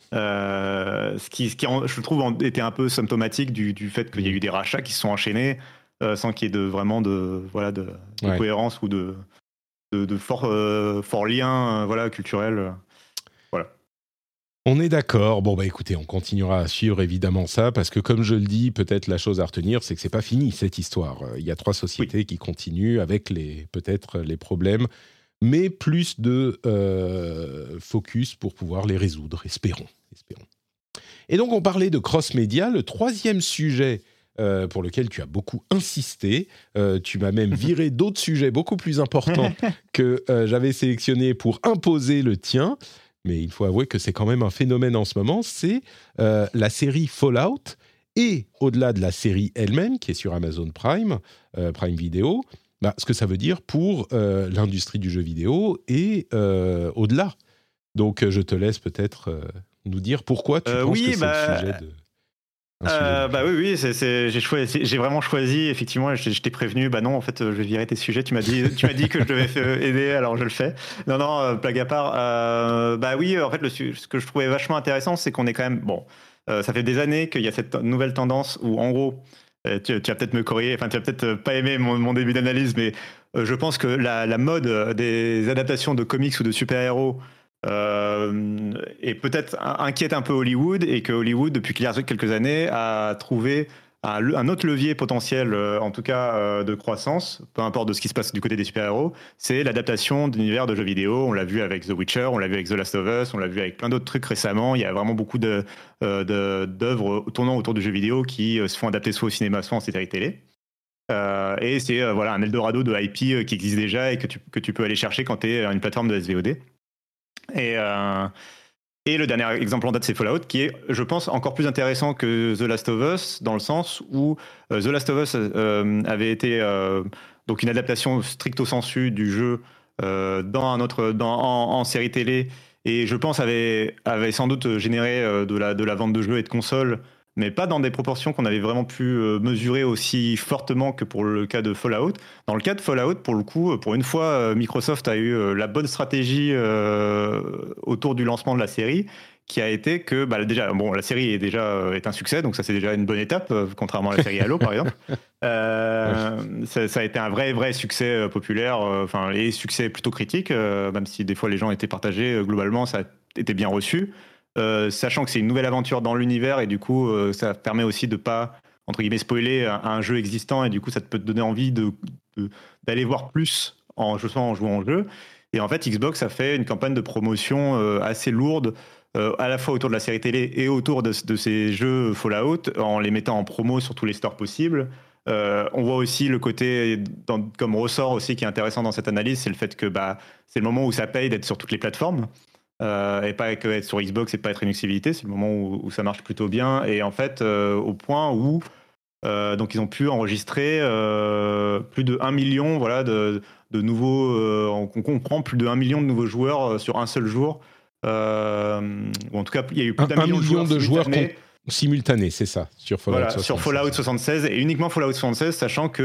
Euh, ce qui, ce qui en, je trouve, en, était un peu symptomatique du, du fait qu'il y a eu des rachats qui se sont enchaînés euh, sans qu'il y ait de vraiment de voilà de, de ouais. cohérence ou de de, de fort euh, fort lien euh, voilà culturel. Voilà. On est d'accord. Bon, bah écoutez, on continuera à suivre évidemment ça, parce que comme je le dis, peut-être la chose à retenir, c'est que c'est pas fini cette histoire. Il y a trois sociétés oui. qui continuent avec les, peut-être les problèmes, mais plus de euh, focus pour pouvoir les résoudre. Espérons, espérons. Et donc, on parlait de cross-média. Le troisième sujet euh, pour lequel tu as beaucoup insisté, euh, tu m'as même viré d'autres sujets beaucoup plus importants que euh, j'avais sélectionnés pour imposer le tien. Mais il faut avouer que c'est quand même un phénomène en ce moment, c'est euh, la série Fallout, et au-delà de la série elle-même, qui est sur Amazon Prime, euh, Prime Video, bah, ce que ça veut dire pour euh, l'industrie du jeu vidéo et euh, au-delà. Donc je te laisse peut-être euh, nous dire pourquoi tu euh, penses oui, que bah... c'est le sujet de... Euh, bah oui, oui, c'est, c'est, j'ai, choisi, j'ai vraiment choisi, effectivement, je, je t'ai prévenu, bah non, en fait, je vais virer tes sujets, tu m'as dit, tu m'as dit que je devais aider, alors je le fais. Non, non, euh, blague à part, euh, bah oui, en fait, le, ce que je trouvais vachement intéressant, c'est qu'on est quand même, bon, euh, ça fait des années qu'il y a cette nouvelle tendance où, en gros, euh, tu, tu vas peut-être me corriger, enfin, tu vas peut-être pas aimer mon, mon début d'analyse, mais euh, je pense que la, la mode des adaptations de comics ou de super-héros, Euh, et peut-être inquiète un peu Hollywood, et que Hollywood depuis quelques années a trouvé un, un autre levier potentiel, euh, en tout cas euh, de croissance, peu importe de ce qui se passe du côté des super-héros, c'est l'adaptation d'univers de jeux vidéo. On l'a vu avec The Witcher, on l'a vu avec The Last of Us, on l'a vu avec plein d'autres trucs récemment. Il y a vraiment beaucoup de, euh, de, d'œuvres tournant autour du jeu vidéo qui euh, se font adapter soit au cinéma, soit en série télé. Euh, et c'est euh, voilà, un Eldorado de I P euh, qui existe déjà et que tu, que tu peux aller chercher quand tu es une plateforme de S V O D. Et, euh, et le dernier exemple en date, c'est Fallout, qui est, je pense, encore plus intéressant que The Last of Us, dans le sens où euh, The Last of Us euh, avait été euh, donc une adaptation stricto sensu du jeu euh, dans un autre, dans, en, en série télé, et je pense avait, avait sans doute généré euh, de, la, de la vente de jeux et de consoles, mais pas dans des proportions qu'on avait vraiment pu euh, mesurer aussi fortement que pour le cas de Fallout. Dans le cas de Fallout, pour le coup, pour une fois, euh, Microsoft a eu euh, la bonne stratégie euh, autour du lancement de la série, qui a été que, bah, déjà, bon, la série est déjà euh, est un succès, donc ça c'est déjà une bonne étape, euh, contrairement à la série Halo par exemple. Euh, ça, ça a été un vrai, vrai succès euh, populaire, enfin, euh, et succès plutôt critique, euh, même si des fois les gens étaient partagés, euh, globalement ça a été bien reçu. Euh, sachant que c'est une nouvelle aventure dans l'univers, et du coup euh, ça permet aussi de pas entre guillemets spoiler un, un jeu existant, et du coup ça te peut te donner envie de, de, d'aller voir plus en, en jouant au jeu. Et en fait Xbox a fait une campagne de promotion euh, assez lourde, euh, à la fois autour de la série télé et autour de, de ces jeux Fallout, en les mettant en promo sur tous les stores possibles. Euh, on voit aussi le côté, dans, comme ressort aussi qui est intéressant dans cette analyse, c'est le fait que bah, c'est le moment où ça paye d'être sur toutes les plateformes. Euh, et pas que être sur Xbox et pas être une exclusivité, c'est le moment où, où ça marche plutôt bien, et en fait euh, au point où euh, donc ils ont pu enregistrer euh, plus de un million voilà, de, de nouveaux, euh, on comprend plus de un million de nouveaux joueurs sur un seul jour, euh, ou en tout cas il y a eu plus d'un un, million, un million de joueurs de joueurs simultanés, c'est ça, sur Fallout voilà, soixante-seize. Sur Fallout soixante-seize, et uniquement Fallout soixante-seize, sachant que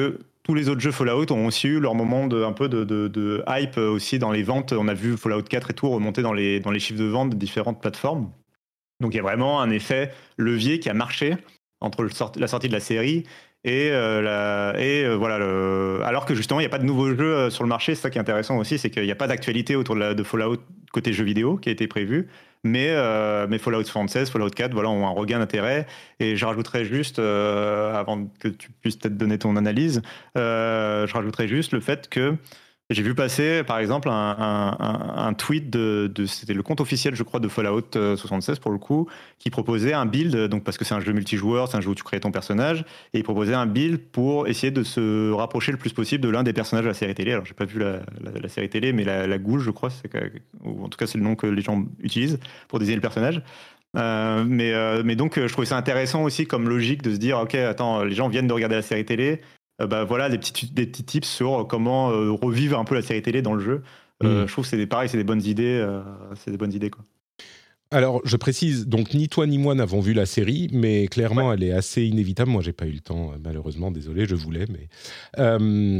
tous les autres jeux Fallout ont aussi eu leur moment de, un peu de, de, de hype aussi dans les ventes. On a vu Fallout quatre et tout remonter dans les, dans les chiffres de vente de différentes plateformes. Donc il y a vraiment un effet levier qui a marché entre le sort, la sortie de la série et, euh, la, et euh, voilà. Le, alors que justement il n'y a pas de nouveaux jeux euh, sur le marché. C'est ça qui est intéressant aussi, c'est qu'il n'y a pas d'actualité autour de, la, de Fallout côté jeux vidéo qui a été prévu. Mais, euh, mais Fallout soixante-seize, Fallout quatre, voilà, ont un regain d'intérêt. Et je rajouterais juste, euh, avant que tu puisses peut-être donner ton analyse, euh, je rajouterais juste le fait que j'ai vu passer, par exemple, un, un, un, un tweet de, de, c'était le compte officiel, je crois, de Fallout soixante-seize pour le coup, qui proposait un build, donc parce que c'est un jeu multijoueur, c'est un jeu où tu crées ton personnage, et il proposait un build pour essayer de se rapprocher le plus possible de l'un des personnages de la série télé. Alors, j'ai pas vu la, la, la série télé, mais la, la Gouge, je crois, c'est que, ou en tout cas, c'est le nom que les gens utilisent pour désigner le personnage. Euh, mais, euh, mais donc, je trouvais ça intéressant aussi comme logique de se dire, ok, attends, les gens viennent de regarder la série télé. Euh, bah, voilà des petits, des petits tips sur comment euh, revivre un peu la série télé dans le jeu. Euh, mmh. Je trouve que c'est des, pareil, c'est des bonnes idées. Euh, c'est des bonnes idées quoi. Alors, je précise, donc ni toi ni moi n'avons vu la série, mais clairement, ouais. Elle est assez inévitable. Moi, j'ai pas eu le temps, malheureusement, désolé, je voulais, mais... Euh,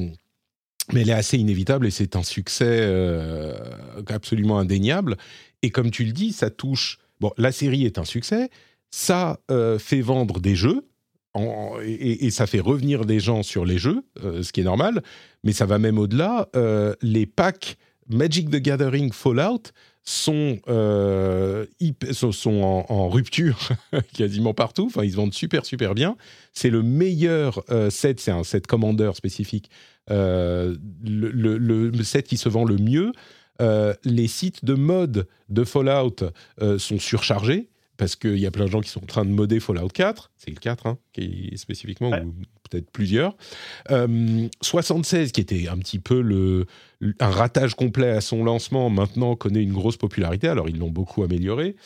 mais elle est assez inévitable et c'est un succès euh, absolument indéniable. Et comme tu le dis, ça touche... Bon, la série est un succès, ça euh, fait vendre des jeux, En, et, et ça fait revenir des gens sur les jeux, euh, ce qui est normal, mais ça va même au-delà. Euh, les packs Magic the Gathering Fallout sont, euh, hyper, sont, sont en, en rupture quasiment partout. Enfin, ils se vendent super, super bien. C'est le meilleur euh, set, c'est un set Commander spécifique, euh, le, le, le set qui se vend le mieux. Euh, les sites de mod de Fallout euh, sont surchargés, parce qu'il y a plein de gens qui sont en train de modder Fallout quatre, c'est le quatre hein, qui est spécifiquement, ouais. Ou peut-être plusieurs. Euh, soixante-seize, qui était un petit peu le, un ratage complet à son lancement, maintenant connaît une grosse popularité, alors ils l'ont beaucoup amélioré.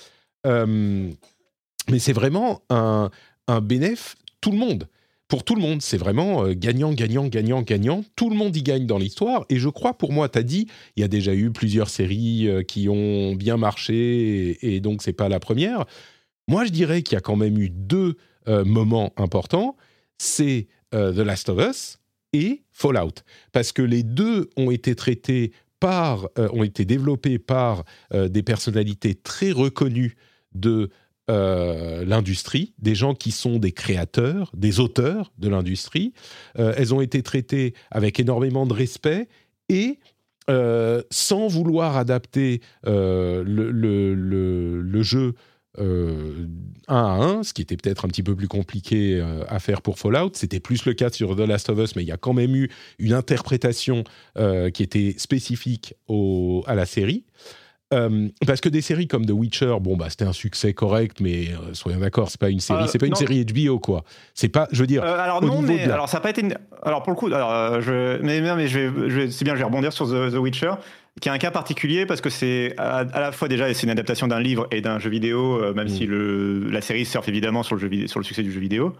Euh, mais c'est vraiment un, un bénéfice, tout le monde. Pour tout le monde, c'est vraiment euh, gagnant, gagnant, gagnant, gagnant. Tout le monde y gagne dans l'histoire. Et je crois, pour moi, tu as dit, il y a déjà eu plusieurs séries euh, qui ont bien marché, et, et donc c'est pas la première. Moi, je dirais qu'il y a quand même eu deux euh, moments importants. C'est euh, The Last of Us et Fallout. Parce que les deux ont été traités par, euh, ont été développés par euh, des personnalités très reconnues de Euh, l'industrie, des gens qui sont des créateurs, des auteurs de l'industrie. Euh, elles ont été traitées avec énormément de respect et euh, sans vouloir adapter euh, le, le, le, le jeu euh, un à un, ce qui était peut-être un petit peu plus compliqué euh, à faire pour Fallout. C'était plus le cas sur The Last of Us, mais il y a quand même eu une interprétation euh, qui était spécifique au, à la série. Euh, parce que des séries comme The Witcher, bon bah c'était un succès correct, mais euh, soyons d'accord, c'est pas une série, euh, c'est pas non. une série H B O quoi. C'est pas, je veux dire. Euh, alors non, mais la... alors ça a pas été. Une... Alors pour le coup, alors euh, je, mais mais je vais, je vais... c'est bien, je vais rebondir sur The, The Witcher, qui est un cas particulier parce que c'est à, à la fois déjà c'est une adaptation d'un livre et d'un jeu vidéo, euh, même mmh. si le la série surfe évidemment sur le jeu vidéo, sur le succès du jeu vidéo.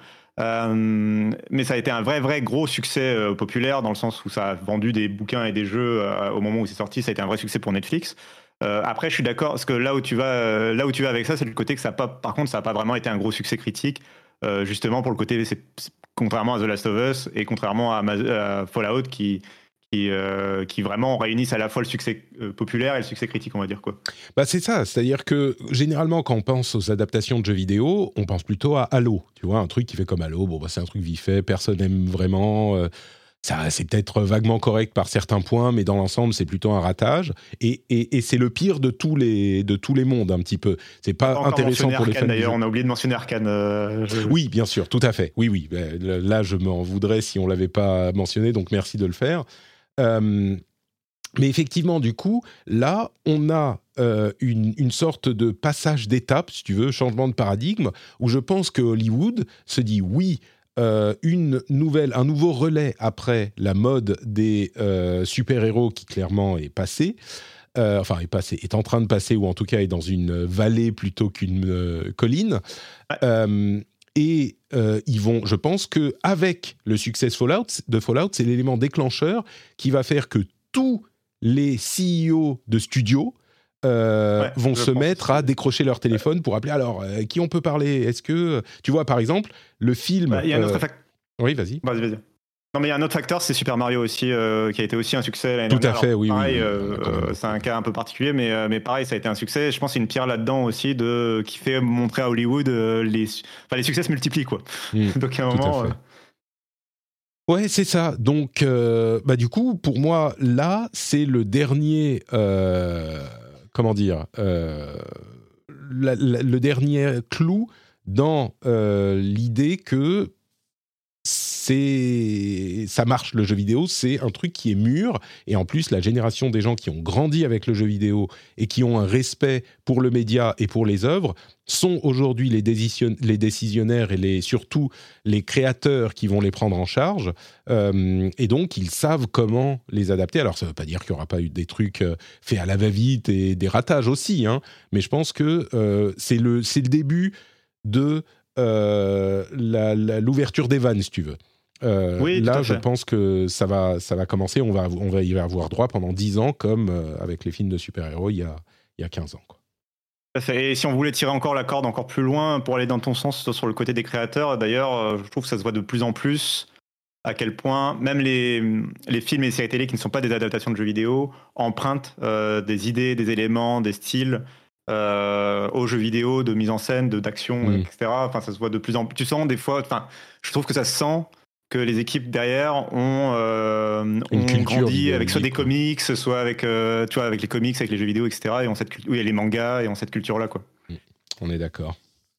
Euh, mais ça a été un vrai vrai gros succès euh, populaire dans le sens où ça a vendu des bouquins et des jeux euh, au moment où c'est sorti. Ça a été un vrai succès pour Netflix. Euh, après, je suis d'accord, parce que là où tu vas, euh, là où tu vas avec ça, c'est le côté que ça a pas, par contre, ça n'a pas vraiment été un gros succès critique, euh, justement pour le côté, c'est, c'est, contrairement à The Last of Us et contrairement à, à Fallout, qui, qui, euh, qui vraiment réunissent à la fois le succès euh, populaire et le succès critique, on va dire quoi. Bah c'est ça, c'est-à-dire que généralement, quand on pense aux adaptations de jeux vidéo, on pense plutôt à Halo, tu vois, un truc qui fait comme Halo. Bon, bah c'est un truc vite fait, personne n'aime vraiment. Euh, Ça, c'est peut-être vaguement correct par certains points, mais dans l'ensemble, c'est plutôt un ratage. Et, et, et c'est le pire de tous les, de tous les mondes, un petit peu. C'est pas intéressant pour les fans. D'ailleurs, on a oublié de mentionner Arcane. Euh, je... Oui, bien sûr, tout à fait. Oui, oui. Là, je m'en voudrais si on l'avait pas mentionné, donc merci de le faire. Euh, mais effectivement, du coup, là, on a euh, une, une sorte de passage d'étape, si tu veux, changement de paradigme, où je pense que Hollywood se dit oui. Euh, une nouvelle, un nouveau relais après la mode des euh, super-héros qui clairement est passé, euh, enfin est passé, est en train de passer ou en tout cas est dans une vallée plutôt qu'une euh, colline. Ouais. Euh, et euh, ils vont, je pense que avec le succès Fallout, de Fallout, c'est l'élément déclencheur qui va faire que tous les C E O de studios Euh, ouais, vont se mettre à décrocher leur téléphone pour appeler. Alors, euh, qui on peut parler ? Est-ce que... Tu vois, par exemple, le film... Il bah, y a un autre euh... fac... Oui, vas-y. Vas-y, vas-y. Non, mais il y a un autre facteur, c'est Super Mario aussi, euh, qui a été aussi un succès l'année Tout dernière. à fait, Alors, oui. Pareil, oui, euh, euh, c'est un cas un peu particulier, mais, euh, mais pareil, ça a été un succès. Je pense que c'est une pierre là-dedans aussi de, qui fait montrer à Hollywood euh, les, enfin, les succès se multiplient, quoi. Mmh, Donc à un tout moment. à fait. Euh... Ouais, c'est ça. Donc, euh, bah, du coup, pour moi, là, c'est le dernier. Euh, comment dire euh, la, la, le dernier clou dans euh, l'idée que c'est ça marche, le jeu vidéo, c'est un truc qui est mûr, et en plus la génération des gens qui ont grandi avec le jeu vidéo et qui ont un respect pour le média et pour les œuvres sont aujourd'hui les, décision- les décisionnaires et les, surtout les créateurs qui vont les prendre en charge, euh, et donc ils savent comment les adapter. Alors ça ne veut pas dire qu'il n'y aura pas eu des trucs euh, faits à la va-vite et des ratages aussi, hein, mais je pense que euh, c'est, le, c'est le début de euh, la, la, l'ouverture des vannes, si tu veux. Euh, oui, là, je pense que ça va, ça va commencer. On va, on va y avoir droit pendant dix ans, comme euh, avec les films de super-héros il y a, il y a quinze ans, quoi. Et si on voulait tirer encore la corde encore plus loin pour aller dans ton sens sur le côté des créateurs, d'ailleurs, je trouve que ça se voit de plus en plus à quel point même les, les films et les séries télé qui ne sont pas des adaptations de jeux vidéo empruntent euh, des idées, des éléments, des styles euh, aux jeux vidéo, de mise en scène, de, d'action, mmh. et cetera. Enfin, ça se voit de plus en plus. Tu sens des fois, enfin, je trouve que ça se sent que les équipes derrière ont, euh, ont grandi avec soit des comics, soit avec, euh, tu vois, avec les comics, avec les jeux vidéo, et cetera. Et ont cette, oui, les mangas, et ont cette culture-là, quoi. On est d'accord.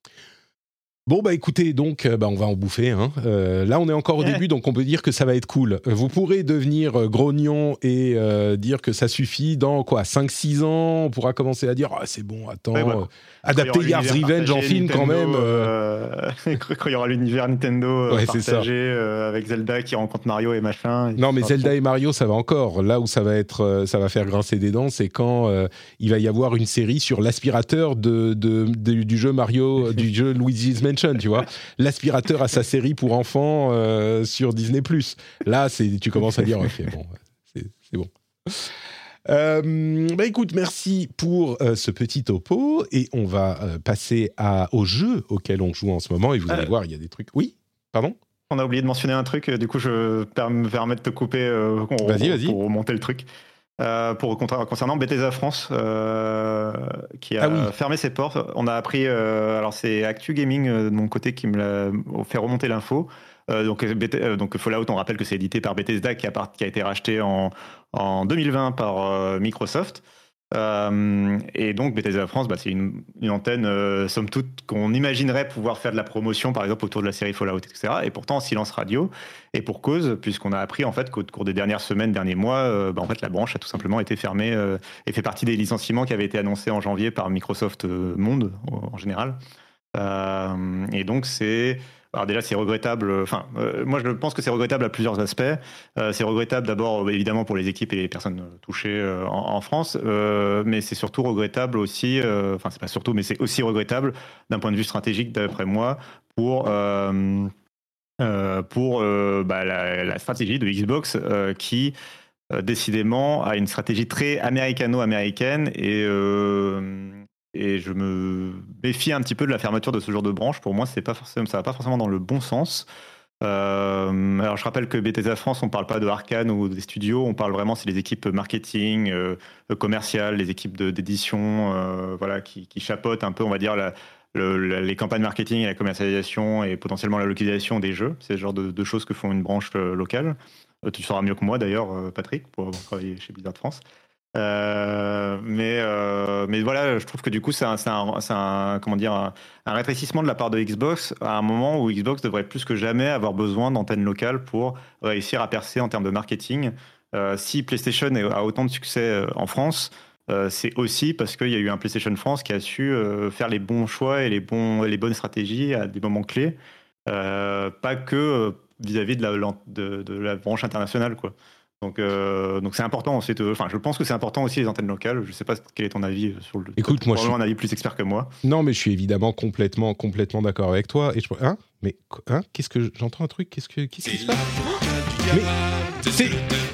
Bon, bah écoutez, donc bah, on va en bouffer. Hein. Euh, là, on est encore au début, donc on peut dire que ça va être cool. Vous pourrez devenir euh, grognon et euh, dire que ça suffit dans quoi, cinq six ans. On pourra commencer à dire ah, c'est bon, attends, ouais, bah, adapter Yard's Revenge en film Nintendo, quand même. Euh... quand il y aura l'univers Nintendo ouais, partagé euh, avec Zelda qui rencontre Mario et machin. Et non, mais Zelda trop... et Mario, ça va encore. Là où ça va, être, euh, ça va faire grincer des dents, c'est quand euh, il va y avoir une série sur l'aspirateur de, de, de, du jeu Mario, du jeu Luigi's Mansion. Tu vois, l'aspirateur à sa série pour enfants euh, sur Disney plus. Là, c'est, tu commences à dire, ok, bon, c'est, c'est bon. Euh, bah écoute, merci pour euh, ce petit topo, et on va euh, passer à, au jeu auquel on joue en ce moment, et vous allez euh, voir, il y a des trucs... Oui, pardon ? On a oublié de mentionner un truc, du coup, je me permets de te couper euh, pour, vas-y, vas-y. pour remonter le truc. Euh, pour concernant Bethesda France, euh, qui a ah oui. fermé ses portes. On a appris, euh, alors c'est Actu Gaming euh, de mon côté qui me l'a fait remonter l'info. Euh, donc, euh, donc Fallout, on rappelle que c'est édité par Bethesda, qui a, part, qui a été racheté en, en deux mille vingt par euh, Microsoft. Euh, et donc Bethesda France, bah, c'est une, une antenne, euh, somme toute, qu'on imaginerait pouvoir faire de la promotion, par exemple autour de la série Fallout, et cetera. Et pourtant en silence radio, et pour cause, puisqu'on a appris en fait qu'au cours des dernières semaines, derniers mois, euh, bah, en fait la branche a tout simplement été fermée euh, et fait partie des licenciements qui avaient été annoncés en janvier par Microsoft euh, Monde en général. Euh, et donc c'est Alors déjà, c'est regrettable. Enfin, euh, moi, je pense que c'est regrettable à plusieurs aspects. Euh, c'est regrettable d'abord, évidemment, pour les équipes et les personnes touchées euh, en, en France, euh, mais c'est surtout regrettable aussi. Euh, enfin, c'est pas surtout, mais c'est aussi regrettable d'un point de vue stratégique, d'après moi, pour euh, euh, pour euh, bah, la, la stratégie de Xbox euh, qui euh, décidément a une stratégie très américano-américaine et euh, Et je me méfie un petit peu de la fermeture de ce genre de branche. Pour moi, c'est pas forcément, ça va pas forcément dans le bon sens. Euh, alors, je rappelle que Bethesda France, on parle pas de Arkane ou des studios, on parle vraiment, c'est les équipes marketing, euh, commerciales, les équipes de, d'édition, euh, voilà, qui, qui chapeautent un peu, on va dire, la, le, la, les campagnes marketing et la commercialisation et potentiellement la localisation des jeux. C'est le genre de, de choses que font une branche euh, locale. Euh, tu sauras mieux que moi, d'ailleurs, euh, Patrick, pour avoir travaillé chez Blizzard France. Euh, mais euh, mais voilà, je trouve que du coup c'est un, c'est un, c'est un comment dire un, un rétrécissement de la part de Xbox à un moment où Xbox devrait plus que jamais avoir besoin d'antennes locales pour réussir à percer en termes de marketing. Euh, si PlayStation a autant de succès en France, euh, c'est aussi parce qu'il y a eu un PlayStation France qui a su euh, faire les bons choix et les bons les bonnes stratégies à des moments clés, euh, pas que vis-à-vis de la de, de la branche internationale, quoi. Donc, euh, donc c'est important ensuite. Enfin, je pense que c'est important aussi les antennes locales. Je sais pas quel est ton avis sur le. Écoute, moi, je suis un avis plus expert que moi. Non, mais je suis évidemment complètement, complètement d'accord avec toi. Et je, hein, mais hein, qu'est-ce que j'entends un truc Qu'est-ce que, qu'est-ce qui se passe Mais c'est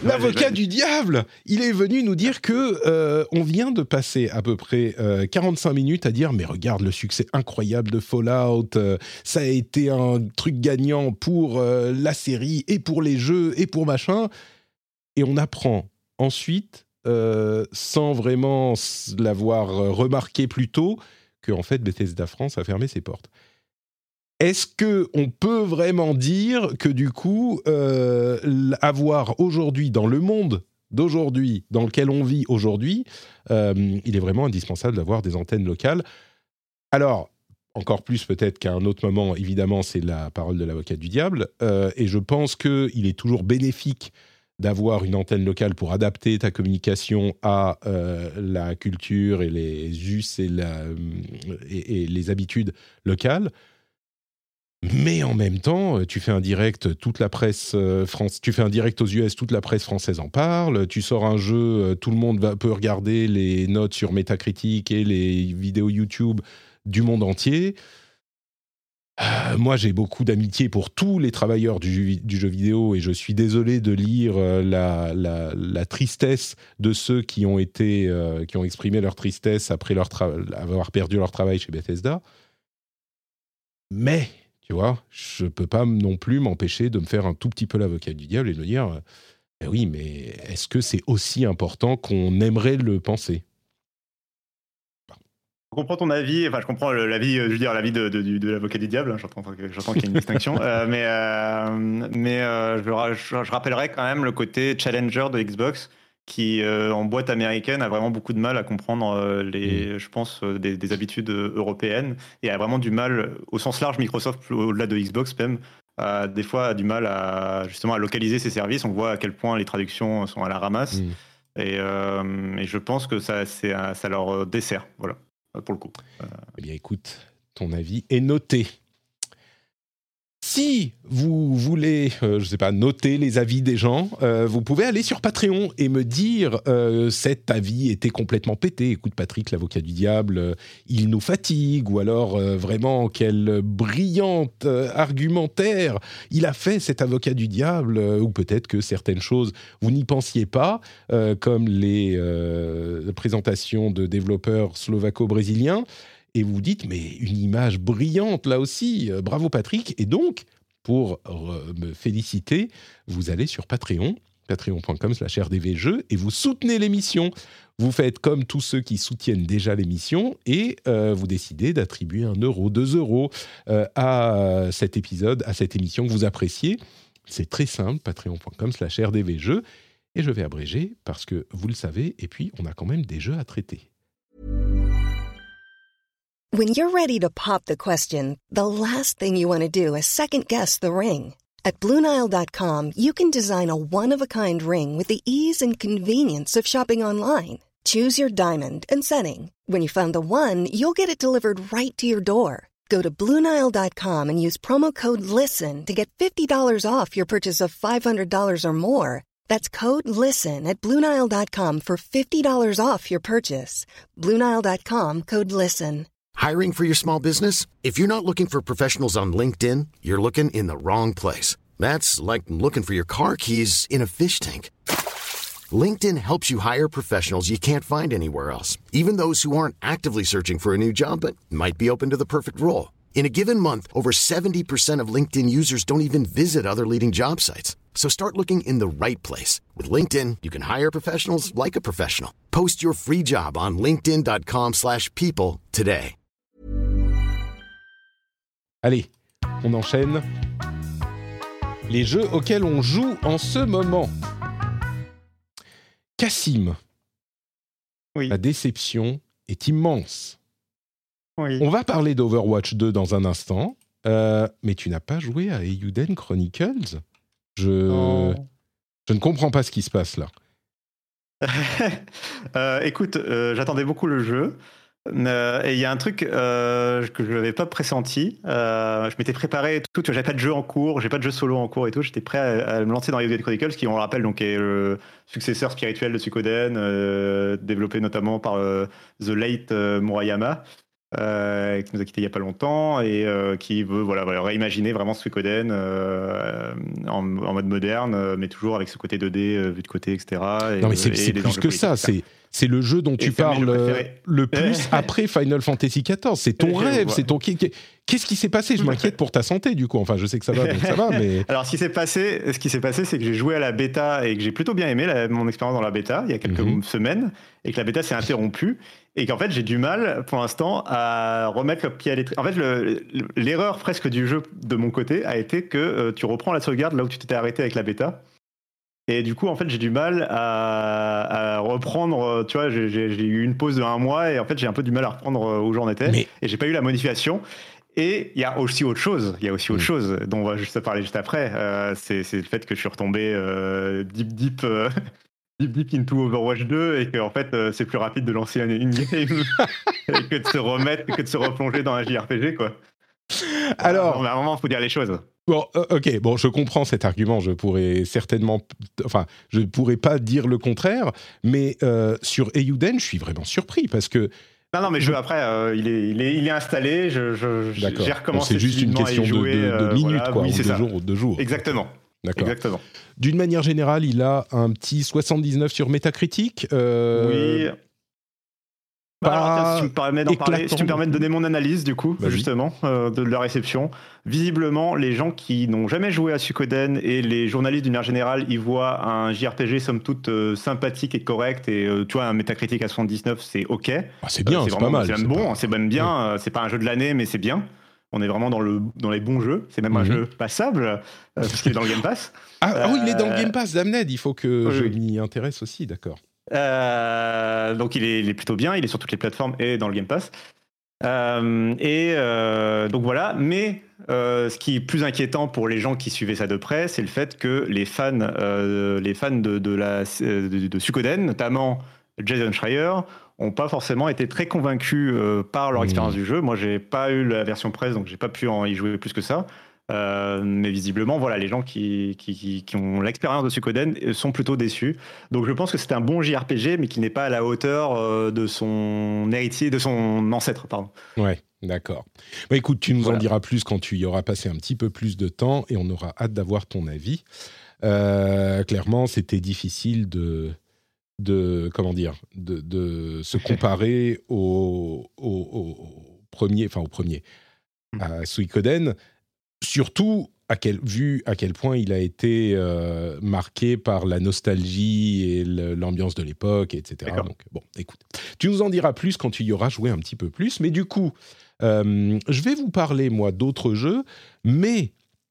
L'avocat du diable, il est venu nous dire que euh, on vient de passer à peu près euh, quarante-cinq minutes à dire mais regarde le succès incroyable de Fallout, euh, ça a été un truc gagnant pour euh, la série et pour les jeux et pour machin. Et on apprend ensuite, euh, sans vraiment l'avoir remarqué plus tôt, que en fait Bethesda France a fermé ses portes. Est-ce qu'on peut vraiment dire que du coup, euh, avoir aujourd'hui, dans le monde d'aujourd'hui, dans lequel on vit aujourd'hui, euh, il est vraiment indispensable d'avoir des antennes locales? Alors, encore plus peut-être qu'à un autre moment, évidemment, c'est la parole de l'avocat du diable, euh, et je pense qu'il est toujours bénéfique d'avoir une antenne locale pour adapter ta communication à euh, la culture et les us et, la, et, et les habitudes locales. Mais en même temps, tu fais un direct, toute la presse euh, France, tu fais un direct aux U S, toute la presse française en parle. Tu sors un jeu, euh, tout le monde va, peut regarder les notes sur Metacritic et les vidéos YouTube du monde entier. Euh, moi, j'ai beaucoup d'amitié pour tous les travailleurs du, du jeu vidéo et je suis désolé de lire euh, la, la, la tristesse de ceux qui ont été, euh, qui ont exprimé leur tristesse après leur tra- avoir perdu leur travail chez Bethesda. Mais tu vois, je ne peux pas non plus m'empêcher de me faire un tout petit peu l'avocat du diable et de me dire eh oui, mais est-ce que c'est aussi important qu'on aimerait le penser? Je comprends ton avis, enfin je comprends l'avis, je veux dire l'avis de, de, de, de l'avocat du diable, hein, j'entends, j'entends qu'il y a une distinction, euh, mais, euh, mais euh, je, je, je rappellerai quand même le côté challenger de Xbox qui, euh, en boîte américaine, a vraiment beaucoup de mal à comprendre euh, les, mmh. je pense, euh, des, des habitudes européennes et a vraiment du mal, au sens large, Microsoft, au-delà de Xbox même, a des fois a du mal à, justement, à localiser ses services. On voit à quel point les traductions sont à la ramasse mmh. et, euh, et je pense que ça, c'est, ça leur dessert, voilà, pour le coup. Euh... Eh bien, écoute, ton avis est noté. Si vous voulez, euh, je ne sais pas, noter les avis des gens, euh, vous pouvez aller sur Patreon et me dire euh, cet avis était complètement pété. Écoute, Patrick, l'avocat du diable, euh, il nous fatigue, ou alors euh, vraiment quel brillant euh, argumentaire il a fait cet avocat du diable, euh, ou peut-être que certaines choses vous n'y pensiez pas, euh, comme les euh, présentations de développeurs slovaco-brésiliens. Et vous vous dites, mais une image brillante là aussi, euh, bravo Patrick. Et donc, pour euh, me féliciter, vous allez sur Patreon, patreon point com slash r d v jeux, et vous soutenez l'émission. Vous faites comme tous ceux qui soutiennent déjà l'émission, et euh, vous décidez d'attribuer un euro, deux euros euh, à cet épisode, à cette émission que vous appréciez. C'est très simple, patreon point com slash r d v jeux, et je vais abréger parce que vous le savez, et puis on a quand même des jeux à traiter. When you're ready to pop the question, the last thing you want to do is second-guess the ring. At Blue Nile dot com, you can design a one-of-a-kind ring with the ease and convenience of shopping online. Choose your diamond and setting. When you find the one, you'll get it delivered right to your door. Go to Blue Nile dot com and use promo code LISTEN to get fifty dollars off your purchase of five hundred dollars or more. That's code LISTEN at Blue Nile dot com for fifty dollars off your purchase. Blue Nile dot com, code LISTEN. Hiring for your small business? If you're not looking for professionals on LinkedIn, you're looking in the wrong place. That's like looking for your car keys in a fish tank. LinkedIn helps you hire professionals you can't find anywhere else, even those who aren't actively searching for a new job but might be open to the perfect role. In a given month, over seventy percent of LinkedIn users don't even visit other leading job sites. So start looking in the right place. With LinkedIn, you can hire professionals like a professional. Post your free job on linkedin dot com slash people today. Allez, on enchaîne. Les jeux auxquels on joue en ce moment. Cassim, oui. La déception est immense. Oui. On va parler d'Overwatch deux dans un instant, euh, mais tu n'as pas joué à Eiyuden Chronicles ? Je... Je ne comprends pas ce qui se passe là. euh, écoute, euh, j'attendais beaucoup le jeu. Euh, et il y a un truc euh, que je n'avais pas pressenti. Euh, je m'étais préparé et tout. J'avais pas de jeu en cours, j'ai pas de jeu solo en cours et tout. J'étais prêt à, à me lancer dans Eiyuden Chronicles, qui, on le rappelle, donc, est le successeur spirituel de Suikoden, euh, développé notamment par euh, The Late euh, Murayama. euh, qui nous a quittés il y a pas longtemps et euh, qui veut voilà, voilà réimaginer vraiment Suikoden euh, en, en mode moderne, mais toujours avec ce côté deux D euh, vu de côté, et cetera. Et, non mais c'est, et c'est plus que ça, c'est c'est le jeu dont tu parles le plus après Final Fantasy quatorze. C'est ton rêve, c'est ton. Qu'est-ce qui s'est passé ? Je m'inquiète pour ta santé, du coup. Enfin, je sais que ça va, donc ça va, mais. Alors, ce qui s'est passé, ce qui s'est passé, c'est que j'ai joué à la bêta et que j'ai plutôt bien aimé la, mon expérience dans la bêta il y a quelques mm-hmm. semaines et que la bêta s'est interrompue et qu'en fait, j'ai du mal pour l'instant à remettre le pied à l'étrier. En fait, le, l'erreur presque du jeu de mon côté a été que euh, tu reprends la sauvegarde là où tu t'étais arrêté avec la bêta. Et du coup, en fait, j'ai du mal à, à reprendre. Tu vois, j'ai, j'ai, j'ai eu une pause de un mois et en fait, j'ai un peu du mal à reprendre où j'en étais. Mais... Et j'ai pas eu la modification. Et il y a aussi autre chose. Il y a aussi autre mmh. chose dont on va juste parler juste après. Euh, c'est, c'est le fait que je suis retombé euh, deep, deep, euh, deep, deep into Overwatch deux et que en fait, euh, c'est plus rapide de lancer une, une game que de se remettre, que de se replonger dans un J R P G, quoi. Alors, à un moment, il faut dire les choses. Bon, euh, ok, bon, je comprends cet argument. Je pourrais certainement, enfin, je pourrais pas dire le contraire, mais euh, sur Eiyuden, je suis vraiment surpris parce que. Non, non, mais je, après, euh, il, est, il, est, il est installé. Je, je, j'ai recommencé. Bon, c'est juste une question de, jouer, de, de, de minutes, voilà, quoi, oui, ou c'est de ça. jours, ou de jours. Exactement. D'accord. Exactement. D'une manière générale, il a un petit soixante-dix-neuf sur Metacritic. Euh, oui. Bah alors, tiens, si tu me permets d'en parler, si tu me permets de donner mon analyse du coup, Vas-y. justement, euh, de leur réception. Visiblement, les gens qui n'ont jamais joué à Suikoden et les journalistes d'une manière générale, ils voient un J R P G somme toute euh, sympathique et correct et euh, tu vois un Metacritic à soixante-dix-neuf, c'est ok. Ah, c'est bien, euh, c'est, c'est vraiment, pas mal. C'est même c'est bon, pas... c'est même bien. Ouais. Euh, c'est pas un jeu de l'année, mais c'est bien. On est vraiment dans le dans les bons jeux. C'est même mm-hmm. un jeu passable euh, parce qu'il est dans le Game Pass. Ah, euh, ah oui, il est dans le Game Pass, Damned. Il faut que oui, je oui. m'y intéresse aussi, d'accord. Euh, donc il est, il est plutôt bien, il est sur toutes les plateformes et dans le Game Pass. Euh, et euh, donc voilà, mais euh, ce qui est plus inquiétant pour les gens qui suivaient ça de près, c'est le fait que les fans, euh, les fans de, de, la, de, de Suikoden, notamment Jason Schreier, n'ont pas forcément été très convaincus euh, par leur expérience mmh. du jeu. Moi, j'ai pas eu la version presse, donc j'ai pas pu en y jouer plus que ça. Euh, mais visiblement, voilà, les gens qui, qui, qui, qui ont l'expérience de Suikoden sont plutôt déçus. Donc je pense que c'est un bon J R P G, mais qui n'est pas à la hauteur euh, de son héritier, de son ancêtre, pardon. Ouais, d'accord. Bah écoute, tu nous voilà. en diras plus quand tu y auras passé un petit peu plus de temps et on aura hâte d'avoir ton avis. Euh, clairement, c'était difficile de, de comment dire, de, de se comparer au, au, au premier, enfin au premier, à Suikoden. Surtout, à quel, vu à quel point il a été euh, marqué par la nostalgie et le, l'ambiance de l'époque, et cetera. D'accord. Donc, bon, écoute, tu nous en diras plus quand tu y auras joué un petit peu plus. Mais du coup, euh, je vais vous parler, moi, d'autres jeux. Mais,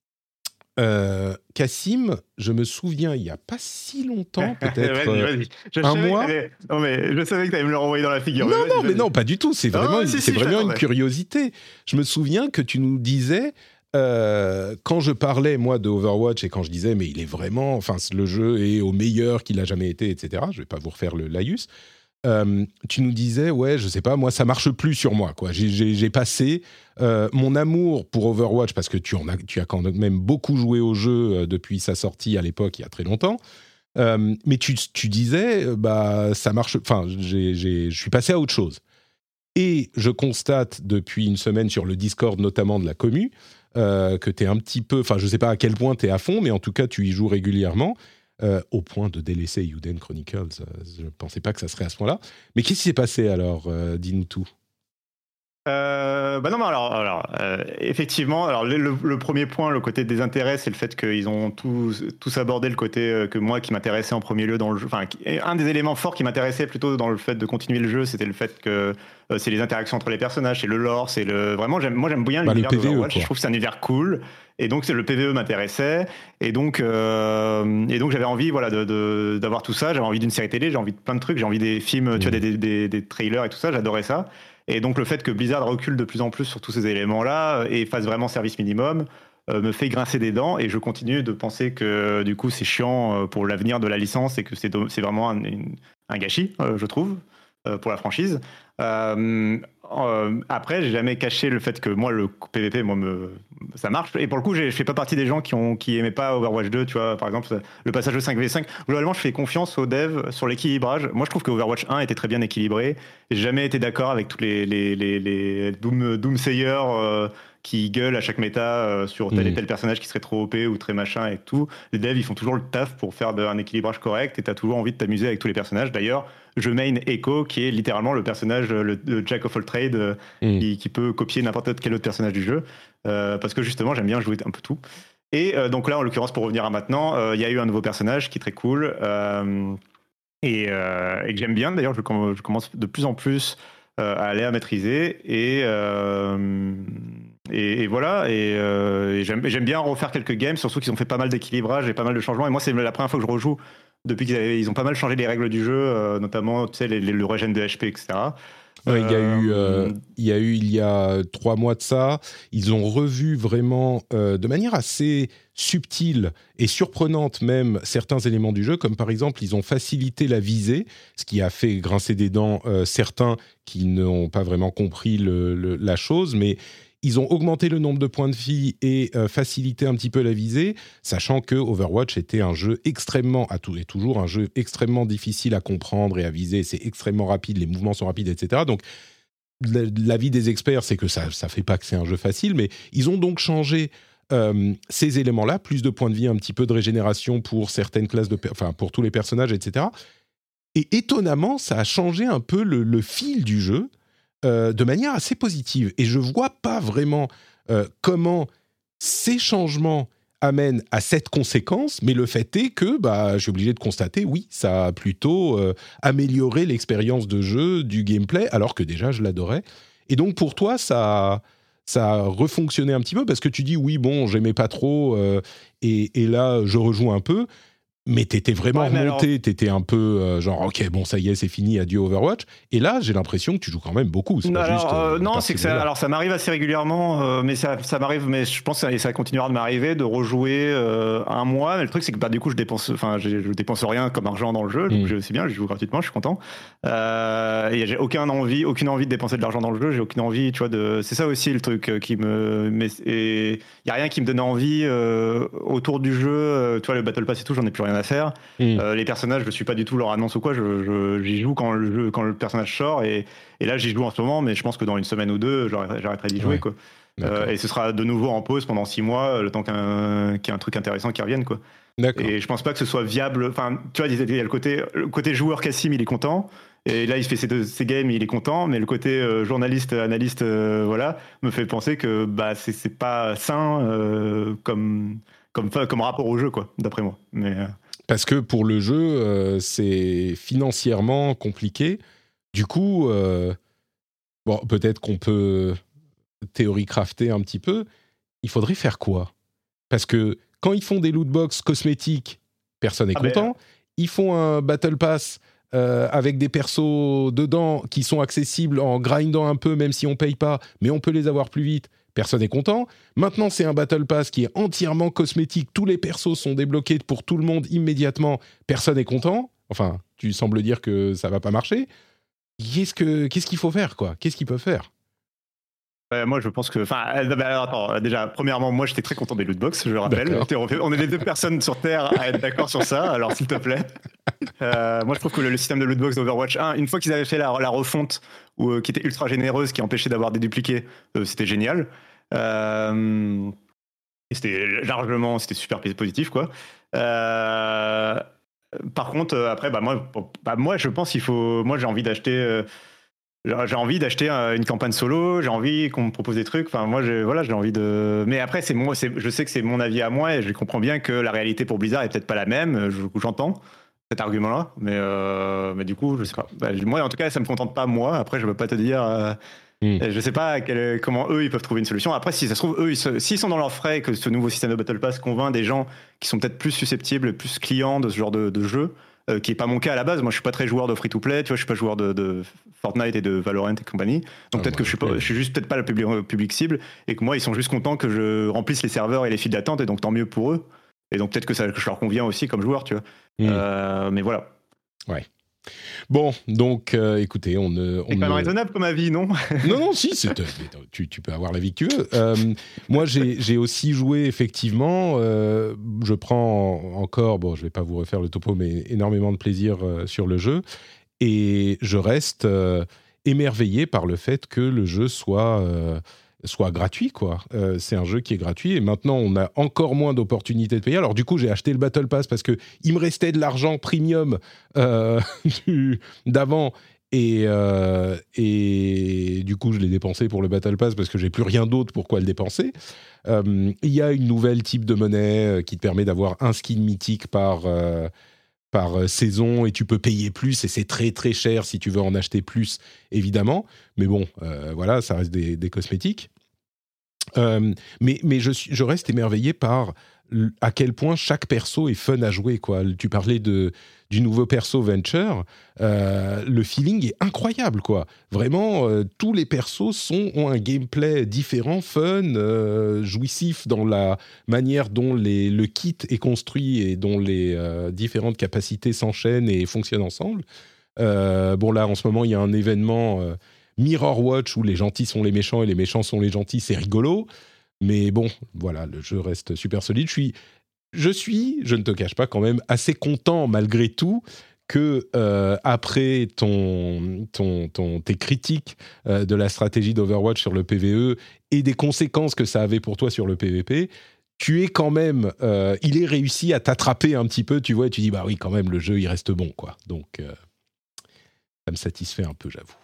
euh, Cassim, je me souviens, il n'y a pas si longtemps, peut-être vas-y, vas-y. Je un mois... Non, mais je savais que tu allais me le renvoyer dans la figure. Non, vas-y, non, vas-y. mais non, pas du tout. C'est vraiment, non, si, c'est si, vraiment une curiosité. Je me souviens que tu nous disais... Euh, quand je parlais, moi, de Overwatch et quand je disais, mais il est vraiment... Enfin, le jeu est au meilleur qu'il a jamais été, et cetera. Je vais pas vous refaire le laïus. Euh, tu nous disais, ouais, je sais pas, moi, ça marche plus sur moi, quoi. J'ai, j'ai, j'ai passé euh, mon amour pour Overwatch, parce que tu, en as, tu as quand même beaucoup joué au jeu euh, depuis sa sortie à l'époque, il y a très longtemps. Euh, mais tu, tu disais, bah, ça marche... Enfin, j'ai, j'ai, je suis passé à autre chose. Et je constate depuis une semaine sur le Discord, notamment de la commu, Euh, que tu es un petit peu... Enfin, je ne sais pas à quel point tu es à fond, mais en tout cas, tu y joues régulièrement, euh, au point de délaisser Eiyuden Chronicles. Euh, je ne pensais pas que ça serait à ce point-là. Mais qu'est-ce qui s'est passé, alors euh, dis-nous tout. Euh, bah non, mais alors, alors euh, effectivement, alors le, le, le premier point, le côté des intérêts, c'est le fait qu'ils ont tous, tous abordé le côté euh, que moi qui m'intéressait en premier lieu dans le jeu. Enfin, un des éléments forts qui m'intéressait plutôt dans le fait de continuer le jeu, c'était le fait que euh, c'est les interactions entre les personnages, c'est le lore, c'est le vraiment. J'aime, moi, j'aime bien bah, l'univers d'Overwatch. Je trouve que c'est un univers cool. Et donc le P V E m'intéressait, et donc euh, et donc j'avais envie, voilà, de, de d'avoir tout ça. J'avais envie d'une série télé, j'ai envie de plein de trucs, j'ai envie des films, mmh. tu vois, des, des, des trailers et tout ça. J'adorais ça. Et donc le fait que Blizzard recule de plus en plus sur tous ces éléments-là et fasse vraiment service minimum euh, me fait grincer des dents. Et je continue de penser que du coup c'est chiant pour l'avenir de la licence et que c'est, do- c'est vraiment un, une, un gâchis, euh, je trouve, euh, pour la franchise. Euh, euh, après, j'ai jamais caché le fait que moi, le P V P, moi, me, ça marche. Et pour le coup, j'ai- je fais pas partie des gens qui ont qui aimaient pas Overwatch deux, tu vois. Par exemple, le passage au cinq v cinq. Globalement, je fais confiance aux devs sur l'équilibrage. Moi, je trouve que Overwatch un était très bien équilibré. J'ai jamais été d'accord avec tous les les les, les Doom Doomsayers euh, qui gueulent à chaque méta euh, sur tel Mmh. et tel personnage qui serait trop O P ou très machin et tout. Les devs, ils font toujours le taf pour faire de- un équilibrage correct et t'as toujours envie de t'amuser avec tous les personnages. D'ailleurs, je main Echo, qui est littéralement le personnage, le, le Jack of all trades, euh, Mmh. qui, qui peut copier n'importe quel autre personnage du jeu. Euh, parce que justement, j'aime bien jouer un peu tout. Et euh, donc là, en l'occurrence, pour revenir à maintenant, euh, il y a eu un nouveau personnage qui est très cool. euh, et, euh, et que j'aime bien. D'ailleurs, je, comm- je commence de plus en plus euh, à aller à maîtriser. Et, euh, et, et voilà. Et, euh, et j'aime, j'aime bien refaire quelques games, surtout qu'ils ont fait pas mal d'équilibrage et pas mal de changements. Et moi, c'est la première fois que je rejoue depuis qu'ils avaient- ils ont pas mal changé les règles du jeu, euh, notamment tu sais, les, les- le régène de H P, et cetera. Ouais, il y a eu, euh, Euh, il y a eu il y a trois mois de ça, ils ont revu vraiment euh, de manière assez subtile et surprenante même certains éléments du jeu, comme par exemple ils ont facilité la visée, ce qui a fait grincer des dents euh, certains qui n'ont pas vraiment compris le, le, la chose, mais ils ont augmenté le nombre de points de vie et euh, facilité un petit peu la visée, sachant que Overwatch était un jeu extrêmement, à tout et toujours un jeu extrêmement difficile à comprendre et à viser. C'est extrêmement rapide, les mouvements sont rapides, et cetera. Donc l'avis des experts, c'est que ça ça fait pas que c'est un jeu facile, mais ils ont donc changé euh, ces éléments-là, plus de points de vie, un petit peu de régénération pour certaines classes de, per- enfin pour tous les personnages, et cetera. Et étonnamment, ça a changé un peu le, le fil du jeu. Euh, de manière assez positive. Et je vois pas vraiment euh, comment ces changements amènent à cette conséquence, mais le fait est que, bah, je suis obligé de constater, oui, ça a plutôt euh, amélioré l'expérience de jeu, du gameplay, alors que déjà, je l'adorais. Et donc, pour toi, ça, ça a refonctionné un petit peu, parce que tu dis, oui, bon, j'aimais pas trop, euh, et, et là, je rejoue un peu. Mais t'étais vraiment Ouais, mais remonté, alors- t'étais un peu euh, genre ok bon ça y est c'est fini, adieu Overwatch. Et là j'ai l'impression que tu joues quand même beaucoup. C'est pas alors, juste. euh, euh, non, par-ci, c'est que ça, par-là. alors ça m'arrive assez régulièrement, euh, mais ça, ça m'arrive, mais je pense que ça, et ça continuera de m'arriver de rejouer euh, un mois. Mais le truc, c'est que bah, du coup, je dépense, enfin, je, je dépense rien comme argent dans le jeu, donc Mm. je- c'est bien, je joue gratuitement, je suis content. Euh, et j'ai aucun envie, aucune envie de dépenser de l'argent dans le jeu. J'ai aucune envie, tu vois, de. C'est ça aussi le truc euh, qui me. Mais et il y a rien qui me donne envie euh, autour du jeu. euh, tu vois, le Battle Pass et tout, j'en ai plus rien à faire. Mm. Euh, les personnages, je suis pas du tout leur annonce ou quoi. Je, je- j'y joue quand le jeu, quand le personnage sort et Et là, j'y joue en ce moment, mais je pense que dans une semaine ou deux, j'arrêterai, j'arrêterai d'y jouer. Ouais, Quoi. d'accord. Euh, et ce sera de nouveau en pause pendant six mois, le temps qu'un, qu'il y ait un truc intéressant qui revienne. Quoi. D'accord. Et je pense pas que ce soit viable. Enfin, tu vois, il y a le côté, le côté joueur Cassim, il est content. Et là, il fait ses, deux, ses games, il est content. Mais le côté euh, journaliste, analyste, euh, voilà, me fait penser que bah, c'est, c'est pas sain euh, comme, comme, comme rapport au jeu, quoi, d'après moi. Mais, euh... Parce que pour le jeu euh, c'est financièrement compliqué. Du coup euh, bon peut-être qu'on peut théorie crafter un petit peu. Il faudrait faire quoi? Parce que quand ils font des loot box cosmétiques, personne n'est Ah ben, content. Ils font un battle pass euh, avec des persos dedans qui sont accessibles en grindant un peu, même si on paye pas, mais on peut les avoir plus vite. Personne n'est content. Maintenant, c'est un battle pass qui est entièrement cosmétique. Tous les persos sont débloqués pour tout le monde immédiatement. Personne n'est content. Enfin, tu sembles dire que ça va pas marcher. Qu'est-ce que qu'est-ce qu'il faut faire, quoi? Qu'est-ce qu'ils peuvent faire? Ouais, moi, je pense que. Enfin, euh, bah, alors, attends, déjà, premièrement, moi, j'étais très content des lootbox, je le rappelle. D'accord. On est les deux personnes sur Terre à être d'accord sur ça, alors s'il te plaît. Euh, moi, je trouve que le, le système de lootbox d'Overwatch un, une fois qu'ils avaient fait la, la refonte, où, euh, qui était ultra généreuse, qui empêchait d'avoir des dupliqués, euh, c'était génial. Euh, et c'était largement, c'était super positif, quoi. Euh, par contre, euh, après, bah, moi, bah, moi, je pense qu'il faut. Moi, j'ai envie d'acheter. Euh, J'ai envie d'acheter une campagne solo, j'ai envie qu'on me propose des trucs. Enfin, moi, j'ai, voilà, j'ai envie de. Mais après, c'est moi, c'est, je sais que c'est mon avis à moi et je comprends bien que la réalité pour Blizzard est peut-être pas la même. Je, j'entends cet argument-là, mais euh, mais du coup, je sais pas. Bah, moi, en tout cas, ça me contente pas moi. Après, je peux pas te dire. Euh, mm. Je sais pas quel, comment eux ils peuvent trouver une solution. Après, si ça se trouve, eux, ils se, s'ils sont dans leurs frais, que ce nouveau système de Battle Pass convainc des gens qui sont peut-être plus susceptibles, plus clients de ce genre de, de jeu. Euh, qui est pas mon cas à la base. Moi, je suis pas très joueur de free-to-play, tu vois, je suis pas joueur de, de Fortnite et de Valorant et compagnie. Donc ah, peut-être ouais, que je suis, pas, ouais. je suis juste peut-être pas le public, public cible et que moi, ils sont juste contents que je remplisse les serveurs et les files d'attente et donc tant mieux pour eux. Et donc peut-être que ça que je leur convient aussi comme joueur, tu vois. Mm. Euh, mais voilà. Ouais. Bon, donc, euh, écoutez, on ne... C'est quand même raisonnable comme avis, non ? Non, non, si, c'est, tu, tu peux avoir l'avis que tu veux. Euh, moi, j'ai, j'ai aussi joué, effectivement. Euh, je prends encore, bon, je ne vais pas vous refaire le topo, mais énormément de plaisir euh, sur le jeu. Et je reste euh, émerveillé par le fait que le jeu soit... Euh, soit gratuit, quoi. Euh, c'est un jeu qui est gratuit et maintenant on a encore moins d'opportunités de payer. Alors du coup j'ai acheté le Battle Pass parce que il me restait de l'argent premium euh, du, d'avant et, euh, et du coup je l'ai dépensé pour le Battle Pass parce que j'ai plus rien d'autre pour quoi le dépenser. Euh, il y a une nouvelle type de monnaie qui te permet d'avoir un skin mythique par... Euh, par saison et tu peux payer plus et c'est très très cher si tu veux en acheter plus évidemment, mais bon euh, voilà, ça reste des, des cosmétiques. Euh, mais mais je, suis, je reste émerveillé par l- à quel point chaque perso est fun à jouer, quoi. Tu parlais de, du nouveau perso Venture, euh, le feeling est incroyable, quoi. Vraiment, euh, tous les persos sont, ont un gameplay différent, fun, euh, jouissif dans la manière dont les, le kit est construit et dont les euh, différentes capacités s'enchaînent et fonctionnent ensemble. Euh, bon là, en ce moment, il y a un événement... Euh, Mirror Watch où les gentils sont les méchants et les méchants sont les gentils, c'est rigolo. Mais bon, voilà, le jeu reste super solide. Je suis, je suis, je ne te cache pas quand même, assez content malgré tout que euh, après ton, ton, ton, tes critiques euh, de la stratégie d'Overwatch sur le P V E et des conséquences que ça avait pour toi sur le P V P, tu es quand même, euh, il est réussi à t'attraper un petit peu, tu vois, et tu dis, bah oui, quand même, le jeu, il reste bon, quoi. Donc, euh, ça me satisfait un peu, j'avoue.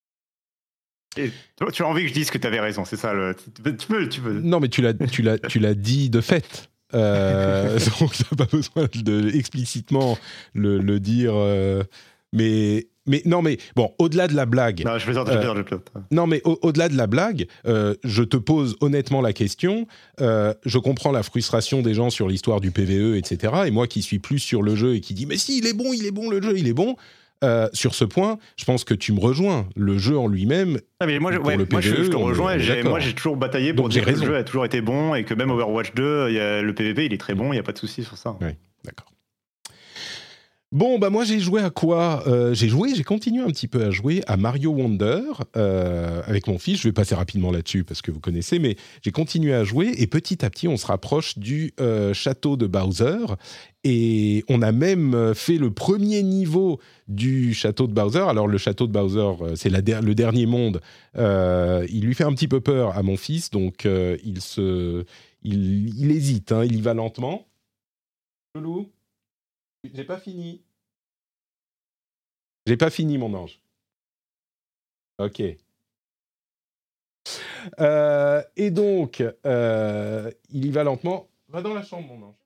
Et tu as envie que je dise que tu avais raison, c'est ça le... Tu peux, tu peux. Non, mais tu l'as, tu l'as, tu l'as dit de fait. Euh, donc, tu n'as pas besoin de explicitement le, le dire. Euh, mais, mais non, mais bon, au-delà de la blague. Non, je plaisante, je plaisante, je plaisante. Non, mais au, au-delà de la blague, euh, je te pose honnêtement la question. Euh, je comprends la frustration des gens sur l'histoire du P V E, et cetera. Et moi qui suis plus sur le jeu et qui dis, mais si, il est bon, il est bon, le jeu, il est bon. Euh, sur ce point, je pense que tu me rejoins. Le jeu en lui-même. Ah mais moi, je, ouais, moi je, je te rejoins. J'ai, moi, j'ai toujours bataillé pour Donc, dire que le jeu a toujours été bon et que même Overwatch deux, il y a, le P V P, il est très bon. Il n'y a pas de souci sur ça. Oui, d'accord. Bon, bah moi j'ai joué à quoi euh, J'ai joué, j'ai continué un petit peu à jouer à Mario Wonder euh, avec mon fils. Je vais passer rapidement là-dessus parce que vous connaissez, mais j'ai continué à jouer et petit à petit on se rapproche du euh, château de Bowser et on a même fait le premier niveau du château de Bowser. Alors le château de Bowser, c'est la der- le dernier monde. Euh, il lui fait un petit peu peur à mon fils, donc euh, il se, il, il hésite, hein, il y va lentement. Loulou. J'ai pas fini. J'ai pas fini, mon ange. Ok. Euh, et donc, euh, il y va lentement. Va dans la chambre, mon ange.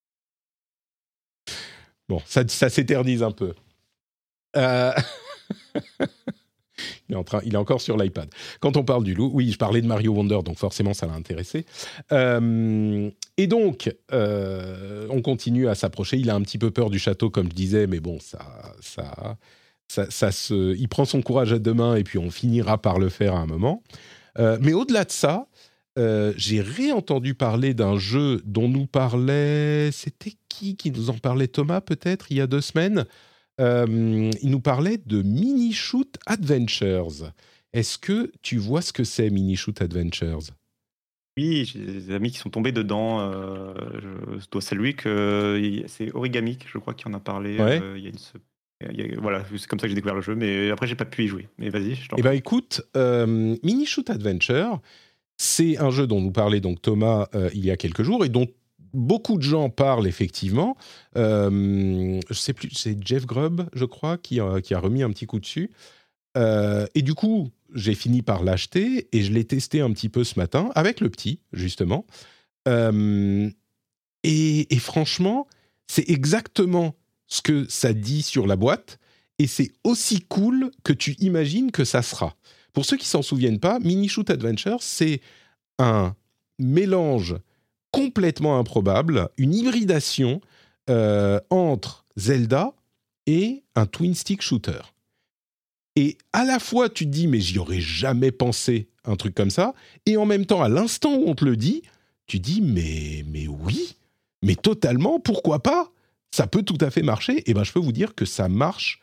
Bon, ça, ça s'éternise un peu. Euh... il, est en train, il est encore sur l'iPad. Quand on parle du loup, oui, je parlais de Mario Wonder, donc forcément, ça l'a intéressé. Euh, et donc, euh, on continue à s'approcher. Il a un petit peu peur du château, comme je disais, mais bon, ça, ça, ça, ça se, il prend son courage à deux mains et puis on finira par le faire à un moment. Euh, mais au-delà de ça, euh, j'ai réentendu parler d'un jeu dont nous parlait... C'était qui qui nous en parlait, Thomas, peut-être, il y a deux semaines. Euh, il nous parlait de Mini Shoot Adventures. Est-ce que tu vois ce que c'est, Mini Shoot Adventures ? Oui, j'ai des amis qui sont tombés dedans. Euh, je dois saluer que c'est Origami, je crois, qui en a parlé. Ouais. Euh, il y a une, il y a, voilà, c'est comme ça que j'ai découvert le jeu, mais après, j'ai pas pu y jouer. Mais vas-y, je t'en prie. Eh bien, écoute, euh, Mini Shoot Adventure, c'est un jeu dont nous parlait donc Thomas euh, il y a quelques jours et dont beaucoup de gens parlent effectivement. Euh, je sais plus, c'est Jeff Grubb, je crois, qui a, qui a remis un petit coup dessus. Euh, et du coup, j'ai fini par l'acheter et je l'ai testé un petit peu ce matin avec le petit, justement. Euh, et, et franchement, c'est exactement ce que ça dit sur la boîte et c'est aussi cool que tu imagines que ça sera. Pour ceux qui s'en souviennent pas, Mini Shoot Adventure, c'est un mélange complètement improbable, une hybridation euh, entre Zelda et un twin stick shooter. Et à la fois, tu te dis, mais j'y aurais jamais pensé un truc comme ça, et en même temps, à l'instant où on te le dit, tu dis, mais, mais oui, mais totalement, pourquoi pas ? Ça peut tout à fait marcher, et ben je peux vous dire que ça marche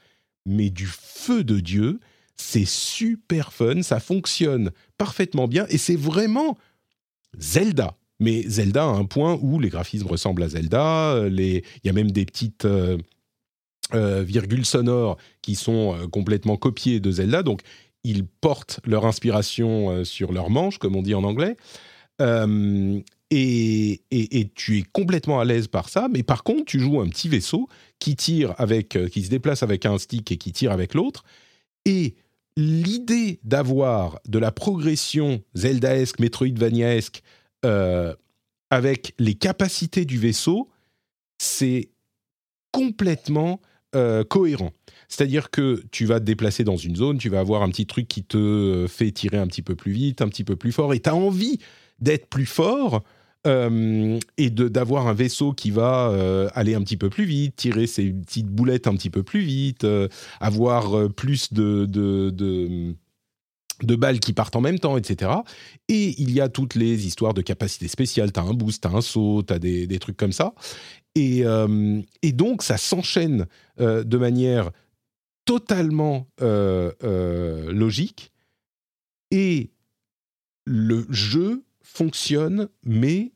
mais du feu de Dieu. C'est super fun, ça fonctionne parfaitement bien et c'est vraiment Zelda. Mais Zelda à un point où les graphismes ressemblent à Zelda, les... il y a même des petites euh, euh, virgules sonores qui sont euh, complètement copiées de Zelda, donc ils portent leur inspiration euh, sur leur manche, comme on dit en anglais, euh, et, et, et tu es complètement à l'aise par ça, mais par contre tu joues un petit vaisseau qui tire avec, euh, qui se déplace avec un stick et qui tire avec l'autre, et l'idée d'avoir de la progression Zeldaesque, Metroidvaniaesque, Euh, avec les capacités du vaisseau, c'est complètement euh, cohérent. C'est-à-dire que tu vas te déplacer dans une zone, tu vas avoir un petit truc qui te fait tirer un petit peu plus vite, un petit peu plus fort, et tu as envie d'être plus fort euh, et de, d'avoir un vaisseau qui va euh, aller un petit peu plus vite, tirer ses petites boulettes un petit peu plus vite, euh, avoir euh, plus de... de, de de balles qui partent en même temps, et cetera. Et il y a toutes les histoires de capacités spéciales. Tu as un boost, tu as un saut, tu as des, des trucs comme ça. Et, euh, et donc, ça s'enchaîne euh, de manière totalement euh, euh, logique. Et le jeu fonctionne, mais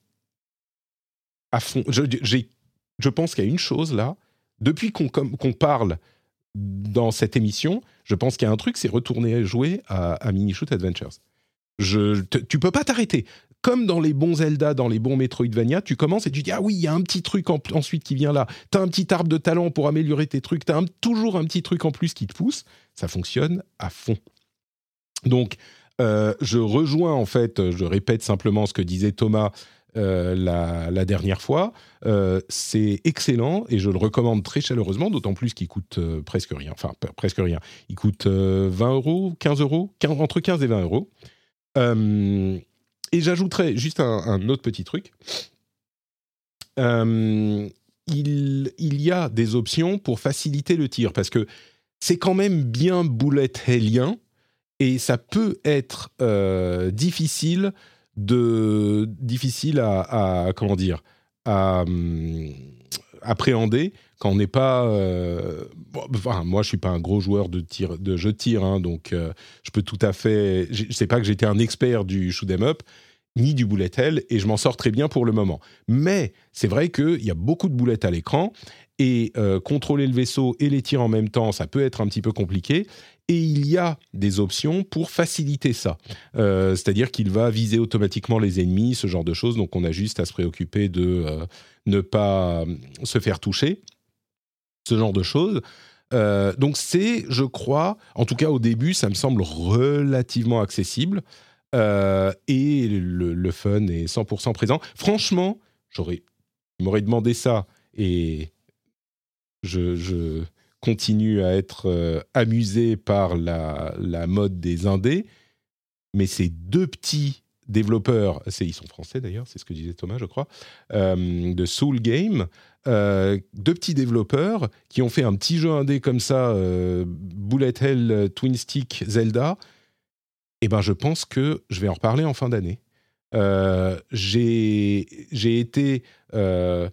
à fond. Je, j'ai, je pense qu'il y a une chose là. Depuis qu'on, qu'on parle dans cette émission, je pense qu'il y a un truc, c'est retourner jouer à, à Minishoot Adventures. Je, te, tu peux pas t'arrêter. Comme dans les bons Zelda, dans les bons Metroidvania, tu commences et tu dis « Ah oui, il y a un petit truc en, ensuite qui vient là. T'as un petit arbre de talent pour améliorer tes trucs. T'as un, toujours un petit truc en plus qui te pousse. » Ça fonctionne à fond. Donc, euh, je rejoins en fait, je répète simplement ce que disait Thomas Euh, la, la dernière fois, euh, c'est excellent et je le recommande très chaleureusement, d'autant plus qu'il coûte euh, presque rien, enfin p- presque rien, il coûte euh, vingt euros, quinze euros, quinze, entre quinze et vingt euros. Euh, et j'ajouterais juste un, un autre petit truc. Euh, il, il y a des options pour faciliter le tir, parce que c'est quand même bien bullet hellien et ça peut être euh, difficile de difficile à, à comment dire à um, appréhender quand on n'est pas euh, bon, enfin moi je suis pas un gros joueur de tir de jeu de tir hein, donc euh, je peux tout à fait je sais pas que j'étais un expert du shoot 'em up ni du bullet hell et je m'en sors très bien pour le moment, mais c'est vrai qu'il y a beaucoup de boulettes à l'écran et euh, contrôler le vaisseau et les tirs en même temps, ça peut être un petit peu compliqué. Et il y a des options pour faciliter ça. Euh, c'est-à-dire qu'il va viser automatiquement les ennemis, ce genre de choses. Donc, on a juste à se préoccuper de euh, ne pas se faire toucher. Ce genre de choses. Euh, donc, c'est, je crois, en tout cas au début, ça me semble relativement accessible. Euh, et le, le fun est cent pour cent présent. Franchement, j'aurais, je m'aurais demandé ça et je... je continue à être euh, amusé par la, la mode des indés, mais ces deux petits développeurs, c'est, ils sont français d'ailleurs, c'est ce que disait Thomas, je crois, euh, de Soul Game, euh, deux petits développeurs qui ont fait un petit jeu indé comme ça, euh, Bullet Hell Twin Stick Zelda, et ben je pense que je vais en reparler en fin d'année. Euh, j'ai, j'ai été euh,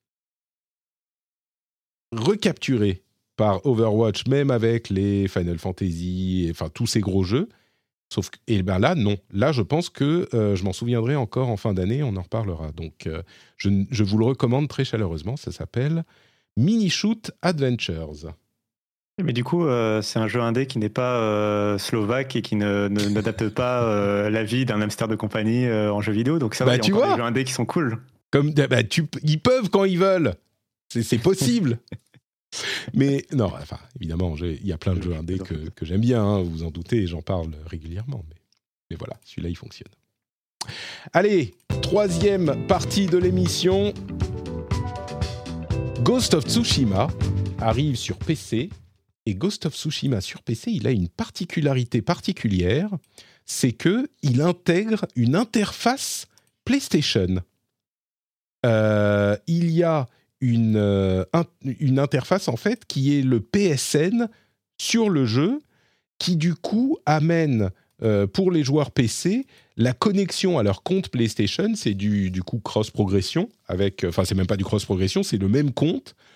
recapturé par Overwatch, même avec les Final Fantasy, enfin tous ces gros jeux. Sauf que, et ben là, non. Là, je pense que euh, je m'en souviendrai encore en fin d'année, on en reparlera. Donc, euh, je, je vous le recommande très chaleureusement. Ça s'appelle Minishoot Adventures. Mais du coup, euh, c'est un jeu indé qui n'est pas euh, slovaque et qui ne, ne, n'adapte pas euh, la vie d'un hamster de compagnie euh, en jeu vidéo. Donc ça va, bah, il y a tu encore vois des jeux indés qui sont cool. Comme, bah, tu, ils peuvent quand ils veulent. C'est, c'est possible. Mais non, enfin, évidemment, il y a plein de jeux indés que, que j'aime bien, hein, vous vous en doutez, et j'en parle régulièrement. Mais, mais voilà, celui-là, il fonctionne. Allez, troisième partie de l'émission. Ghost of Tsushima arrive sur P C. Et Ghost of Tsushima sur P C, il a une particularité particulière, c'est qu'il intègre une interface PlayStation. Euh, il y a une, euh, un, une interface, en fait, qui est le P S N sur le jeu, qui, du coup, amène, euh, pour les joueurs P C, la connexion à leur compte PlayStation. C'est du, du coup cross-progression, avec... Enfin, c'est même pas du cross-progression, c'est le même compte,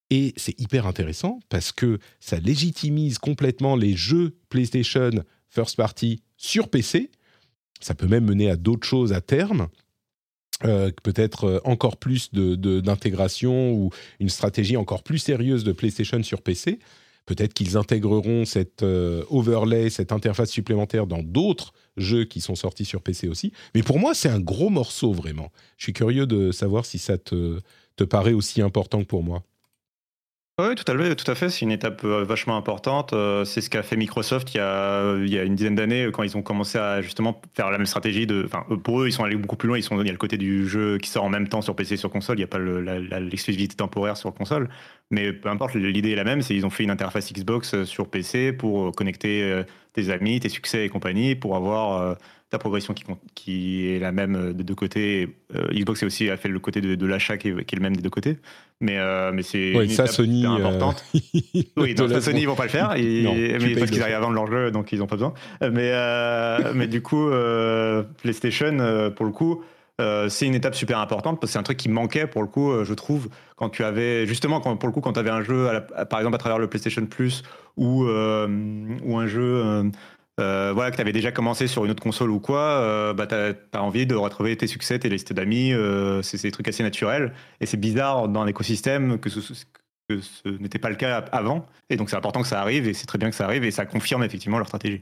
Et c'est hyper intéressant parce que ça légitimise complètement les jeux PlayStation First Party sur P C. Ça peut même mener à d'autres choses à terme. Euh, peut-être encore plus de, de, d'intégration ou une stratégie encore plus sérieuse de PlayStation sur P C. Peut-être qu'ils intégreront cette euh, overlay, cette interface supplémentaire dans d'autres jeux qui sont sortis sur P C aussi. Mais pour moi, c'est un gros morceau, vraiment. Je suis curieux de savoir si ça te, te paraît aussi important que pour moi. Oui, tout à fait, tout à fait. C'est une étape euh, vachement importante. Euh, c'est ce qu'a fait Microsoft il y a, il y a une dizaine d'années quand ils ont commencé à justement faire la même stratégie. De, enfin, pour eux, ils sont allés beaucoup plus loin. Ils sont, il y a le côté du jeu qui sort en même temps sur P C et sur console. Il n'y a pas le, la, la, l'exclusivité temporaire sur console. Mais peu importe, l'idée est la même. C'est ils ont fait une interface Xbox sur P C pour connecter tes amis, tes succès et compagnie, pour avoir euh, ta progression qui, qui est la même des deux côtés. Euh, Xbox a aussi a fait le côté de, de l'achat qui est, qui est le même des deux côtés. Mais, euh, mais c'est ouais, une ça, étape Sony, super importante. Euh... oui, donc ça, Sony, ils vont pas le faire. Et, non, mais parce qu'ils arrivent à vendre leur jeu, donc ils n'ont pas besoin. Mais, euh, mais du coup, euh, PlayStation, euh, pour le coup, euh, c'est une étape super importante parce que c'est un truc qui manquait, pour le coup, euh, je trouve, quand tu avais, justement, quand, pour le coup, quand tu avais un jeu, à la, à, par exemple, à travers le PlayStation Plus ou, euh, ou un jeu... Euh, Euh, voilà, que tu avais déjà commencé sur une autre console ou quoi, euh, bah, tu as envie de retrouver tes succès, tes listes d'amis, euh, c'est, c'est des trucs assez naturels. Et c'est bizarre dans l'écosystème que ce, que ce n'était pas le cas avant. Et donc c'est important que ça arrive, et c'est très bien que ça arrive, et ça confirme effectivement leur stratégie.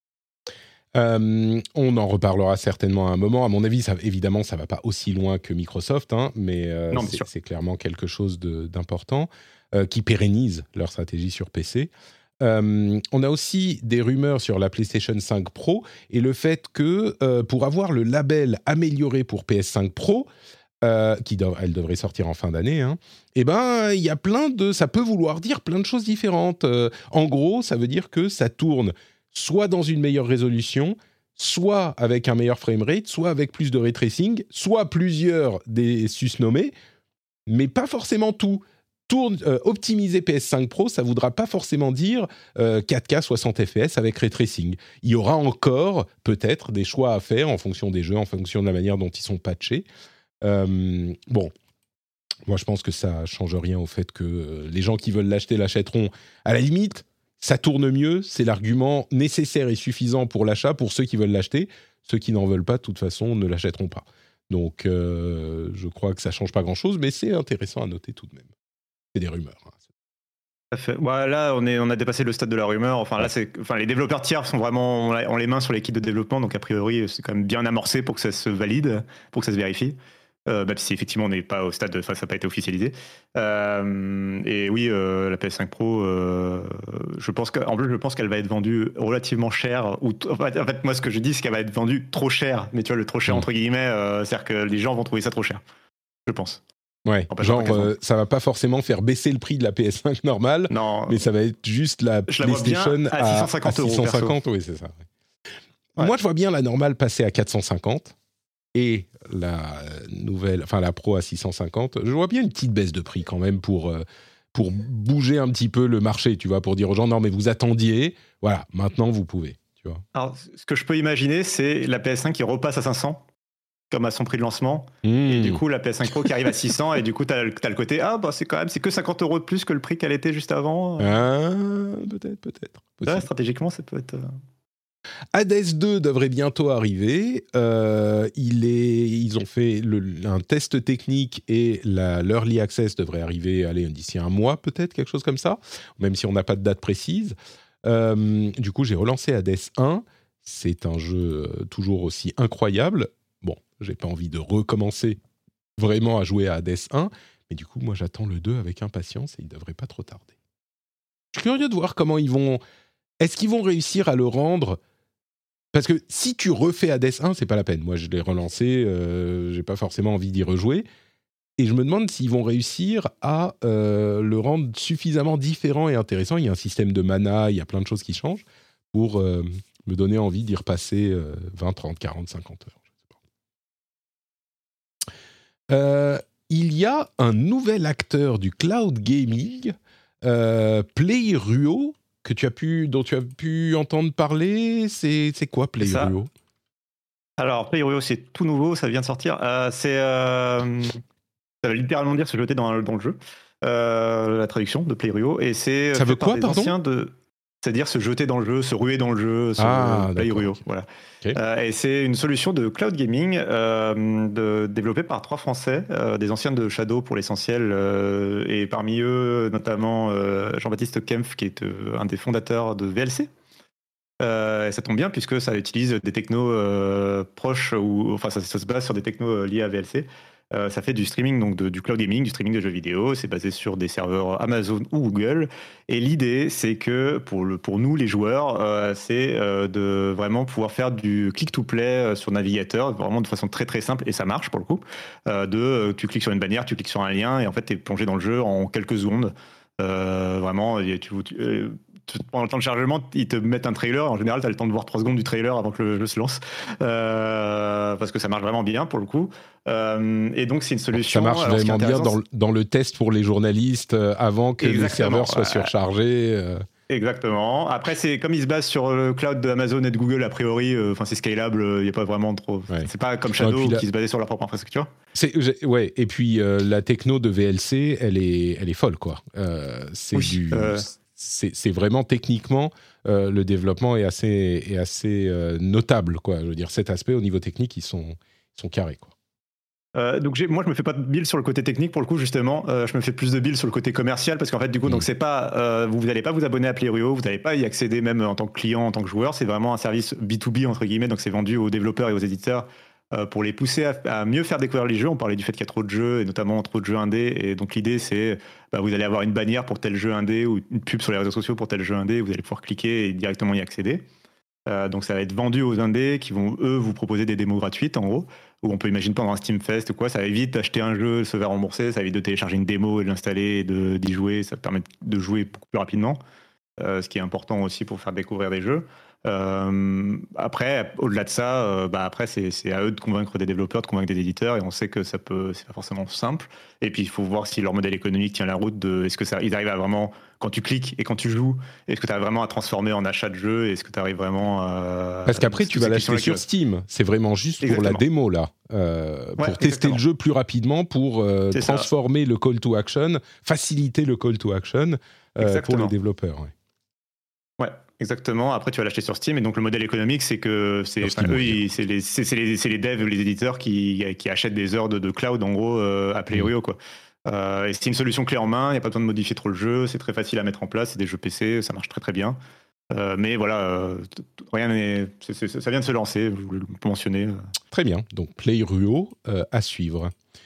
Euh, on en reparlera certainement à un moment. À mon avis, ça, évidemment, ça ne va pas aussi loin que Microsoft, hein, mais, euh, non, c'est, c'est clairement quelque chose de, d'important euh, qui pérennise leur stratégie sur P C. Euh, on a aussi des rumeurs sur la PlayStation cinq Pro et le fait que euh, pour avoir le label amélioré pour P S cinq Pro, euh, qui dev- elle devrait sortir en fin d'année, hein, eh ben il y a plein de, ça peut vouloir dire plein de choses différentes. Euh, en gros, ça veut dire que ça tourne soit dans une meilleure résolution, soit avec un meilleur framerate, soit avec plus de ray tracing, soit plusieurs des susnommés, mais pas forcément tout. Tourne, euh, optimiser P S cinq Pro, ça ne voudra pas forcément dire euh, quatre K soixante F P S avec ray tracing. Il y aura encore peut-être des choix à faire en fonction des jeux, en fonction de la manière dont ils sont patchés. Euh, bon, moi je pense que ça ne change rien au fait que euh, les gens qui veulent l'acheter l'achèteront. À la limite, ça tourne mieux, c'est l'argument nécessaire et suffisant pour l'achat pour ceux qui veulent l'acheter. Ceux qui n'en veulent pas, de toute façon, ne l'achèteront pas. Donc euh, je crois que ça ne change pas grand-chose, mais c'est intéressant à noter tout de même. C'est des rumeurs. Hein. Fait. Ouais, là, on, est, on a dépassé le stade de la rumeur. Enfin, là, c'est, enfin, les développeurs tiers sont vraiment ont les mains sur l'équipe de développement, donc a priori, c'est quand même bien amorcé pour que ça se valide, pour que ça se vérifie. Euh, même si effectivement on n'est pas au stade, de, enfin, ça n'a pas été officialisé. Euh, et oui, euh, la P S cinq Pro, euh, je pense que, en plus, je pense qu'elle va être vendue relativement cher. Ou t- en, fait, en fait, moi, ce que je dis, c'est qu'elle va être vendue trop cher. Mais tu vois, le trop cher entre guillemets, euh, c'est-à-dire que les gens vont trouver ça trop cher. Je pense. Ouais, genre euh, ça va pas forcément faire baisser le prix de la P S cinq normale, non, mais ça va être juste la je PlayStation la à six cent cinquante euros. six cent cinquante, oui, c'est ça. Ouais. Moi, je vois bien la normale passer à quatre cent cinquante et la nouvelle, enfin la Pro à six cent cinquante. Je vois bien une petite baisse de prix quand même pour euh, pour bouger un petit peu le marché, tu vois, pour dire aux gens non mais vous attendiez, voilà, maintenant vous pouvez, tu vois. Alors, ce que je peux imaginer, c'est la P S cinq qui repasse à cinq cents. Comme à son prix de lancement, mmh. Et du coup la P S cinq Pro qui arrive à six cents, et du coup t'as, t'as le côté ah bah c'est quand même c'est que cinquante euros de plus que le prix qu'elle était juste avant. Ah, peut-être, peut-être. Là, stratégiquement, ça peut être. Hades deux devrait bientôt arriver. Euh, il est, ils ont fait le, un test technique et la, l'Early Access devrait arriver allez, d'ici un mois, peut-être, quelque chose comme ça, même si on n'a pas de date précise. Euh, du coup, j'ai relancé Hades un. C'est un jeu euh, toujours aussi incroyable. Bon, j'ai pas envie de recommencer vraiment à jouer à Hades un, mais du coup, moi, j'attends le deux avec impatience et il devrait pas trop tarder. Je suis curieux de voir comment ils vont... Est-ce qu'ils vont réussir à le rendre... Parce que si tu refais Hades un, c'est pas la peine. Moi, je l'ai relancé, euh, j'ai pas forcément envie d'y rejouer. Et je me demande s'ils vont réussir à euh, le rendre suffisamment différent et intéressant. Il y a un système de mana, il y a plein de choses qui changent pour euh, me donner envie d'y repasser euh, vingt, trente, quarante, cinquante heures. Euh, il y a un nouvel acteur du cloud gaming, euh, Playruo, que tu as pu, dont tu as pu entendre parler. C'est, c'est quoi Playruo ? Alors Playruo, c'est tout nouveau, ça vient de sortir. Euh, c'est, euh, ça veut littéralement dire se jeter dans, dans le jeu. euh, la traduction de Playruo, et c'est ça fait veut par quoi, des pardon anciens de... C'est-à-dire se jeter dans le jeu, se ruer dans le jeu, se Ah, Playruo. okay. Voilà. Okay. Euh, et c'est une solution de cloud gaming euh, de, développée par trois Français, euh, des anciens de Shadow pour l'essentiel, euh, et parmi eux notamment euh, Jean-Baptiste Kempf, qui est euh, un des fondateurs de V L C. Euh, et ça tombe bien puisque ça utilise des technos euh, proches, ou enfin ça, ça se base sur des technos liés à V L C. Euh, ça fait du streaming, donc de, du cloud gaming, du streaming de jeux vidéo. C'est basé sur des serveurs Amazon ou Google. Et l'idée, c'est que pour, le, pour nous, les joueurs, euh, c'est euh, de vraiment pouvoir faire du click-to-play sur navigateur, vraiment de façon très très simple, et ça marche pour le coup. Euh, de, euh, tu cliques sur une bannière, tu cliques sur un lien, et en fait, tu es plongé dans le jeu en quelques secondes. Euh, vraiment, tu, tu, euh, pendant le temps de chargement, ils te mettent un trailer. En général, tu as le temps de voir trois secondes du trailer avant que le jeu se lance. Euh, parce que ça marche vraiment bien pour le coup. Euh, et donc, c'est une solution. Ça marche alors, vraiment bien dans le, dans le test pour les journalistes euh, avant que Exactement. les serveurs soient surchargés. Euh... Exactement. Après, c'est comme ils se basent sur le cloud d'Amazon et de Google, a priori, enfin, euh, c'est scalable. Il n'y a pas vraiment trop. Ouais. C'est pas comme Shadow non, qui se basait sur leur propre infrastructure. C'est, ouais. Et puis euh, la techno de V L C, elle est, elle est folle, quoi. Euh, c'est oui, du. Euh... C'est, c'est vraiment techniquement, euh, le développement est assez, est assez euh, notable, quoi. Je veux dire, cet aspect au niveau technique, ils sont, ils sont carrés, quoi. Euh, donc j'ai, moi je me fais pas de build sur le côté technique pour le coup justement, euh, je me fais plus de build sur le côté commercial parce qu'en fait du coup mmh. donc c'est pas, euh, vous n'allez pas vous abonner à Playruo, vous n'allez pas y accéder même en tant que client, en tant que joueur, c'est vraiment un service B deux B entre guillemets, donc c'est vendu aux développeurs et aux éditeurs euh, pour les pousser à, à mieux faire découvrir les jeux. On parlait du fait qu'il y a trop de jeux et notamment trop de jeux indés, et donc l'idée c'est bah, vous allez avoir une bannière pour tel jeu indé ou une pub sur les réseaux sociaux pour tel jeu indé, vous allez pouvoir cliquer et directement y accéder. Euh, donc ça va être vendu aux indés qui vont eux vous proposer des démos gratuites en gros, où on peut imaginer pendant un Steam Fest ou quoi, ça évite d'acheter un jeu, se faire rembourser, ça évite de télécharger une démo et de l'installer et de, d'y jouer, ça permet de jouer beaucoup plus rapidement, euh, ce qui est important aussi pour faire découvrir des jeux. Euh, après, au-delà de ça, euh, bah après c'est, c'est à eux de convaincre des développeurs, de convaincre des éditeurs, et on sait que ça peut, c'est pas forcément simple. Et puis il faut voir si leur modèle économique tient la route. De, est-ce que ça, ils arrivent à vraiment, quand tu cliques et quand tu joues, est-ce que tu arrives vraiment à transformer en achat de jeu, et est-ce que tu arrives vraiment à... Parce qu'après tu vas l'acheter sur Steam, c'est vraiment juste exactement. Pour la démo là, euh, ouais, pour tester exactement. Le jeu plus rapidement, pour euh, transformer ça. Le call to action, faciliter le call to action euh, pour les développeurs. Ouais. Ouais. Exactement. Après, tu vas l'acheter sur Steam, et donc le modèle économique, c'est que c'est, Steam, eux, ils, c'est, les, c'est, c'est, les, c'est les devs, les éditeurs qui, qui achètent des heures de, de cloud, en gros, euh, à Playruo, mmh. quoi. Euh, et c'est une solution clé en main. Il n'y a pas besoin de modifier trop le jeu. C'est très facile à mettre en place. C'est des jeux P C, ça marche très très bien. Euh, mais voilà, euh, rien n'est, c'est, c'est, ça vient de se lancer. Je voulais le mentionner. Très bien. Donc Playruo euh, à suivre.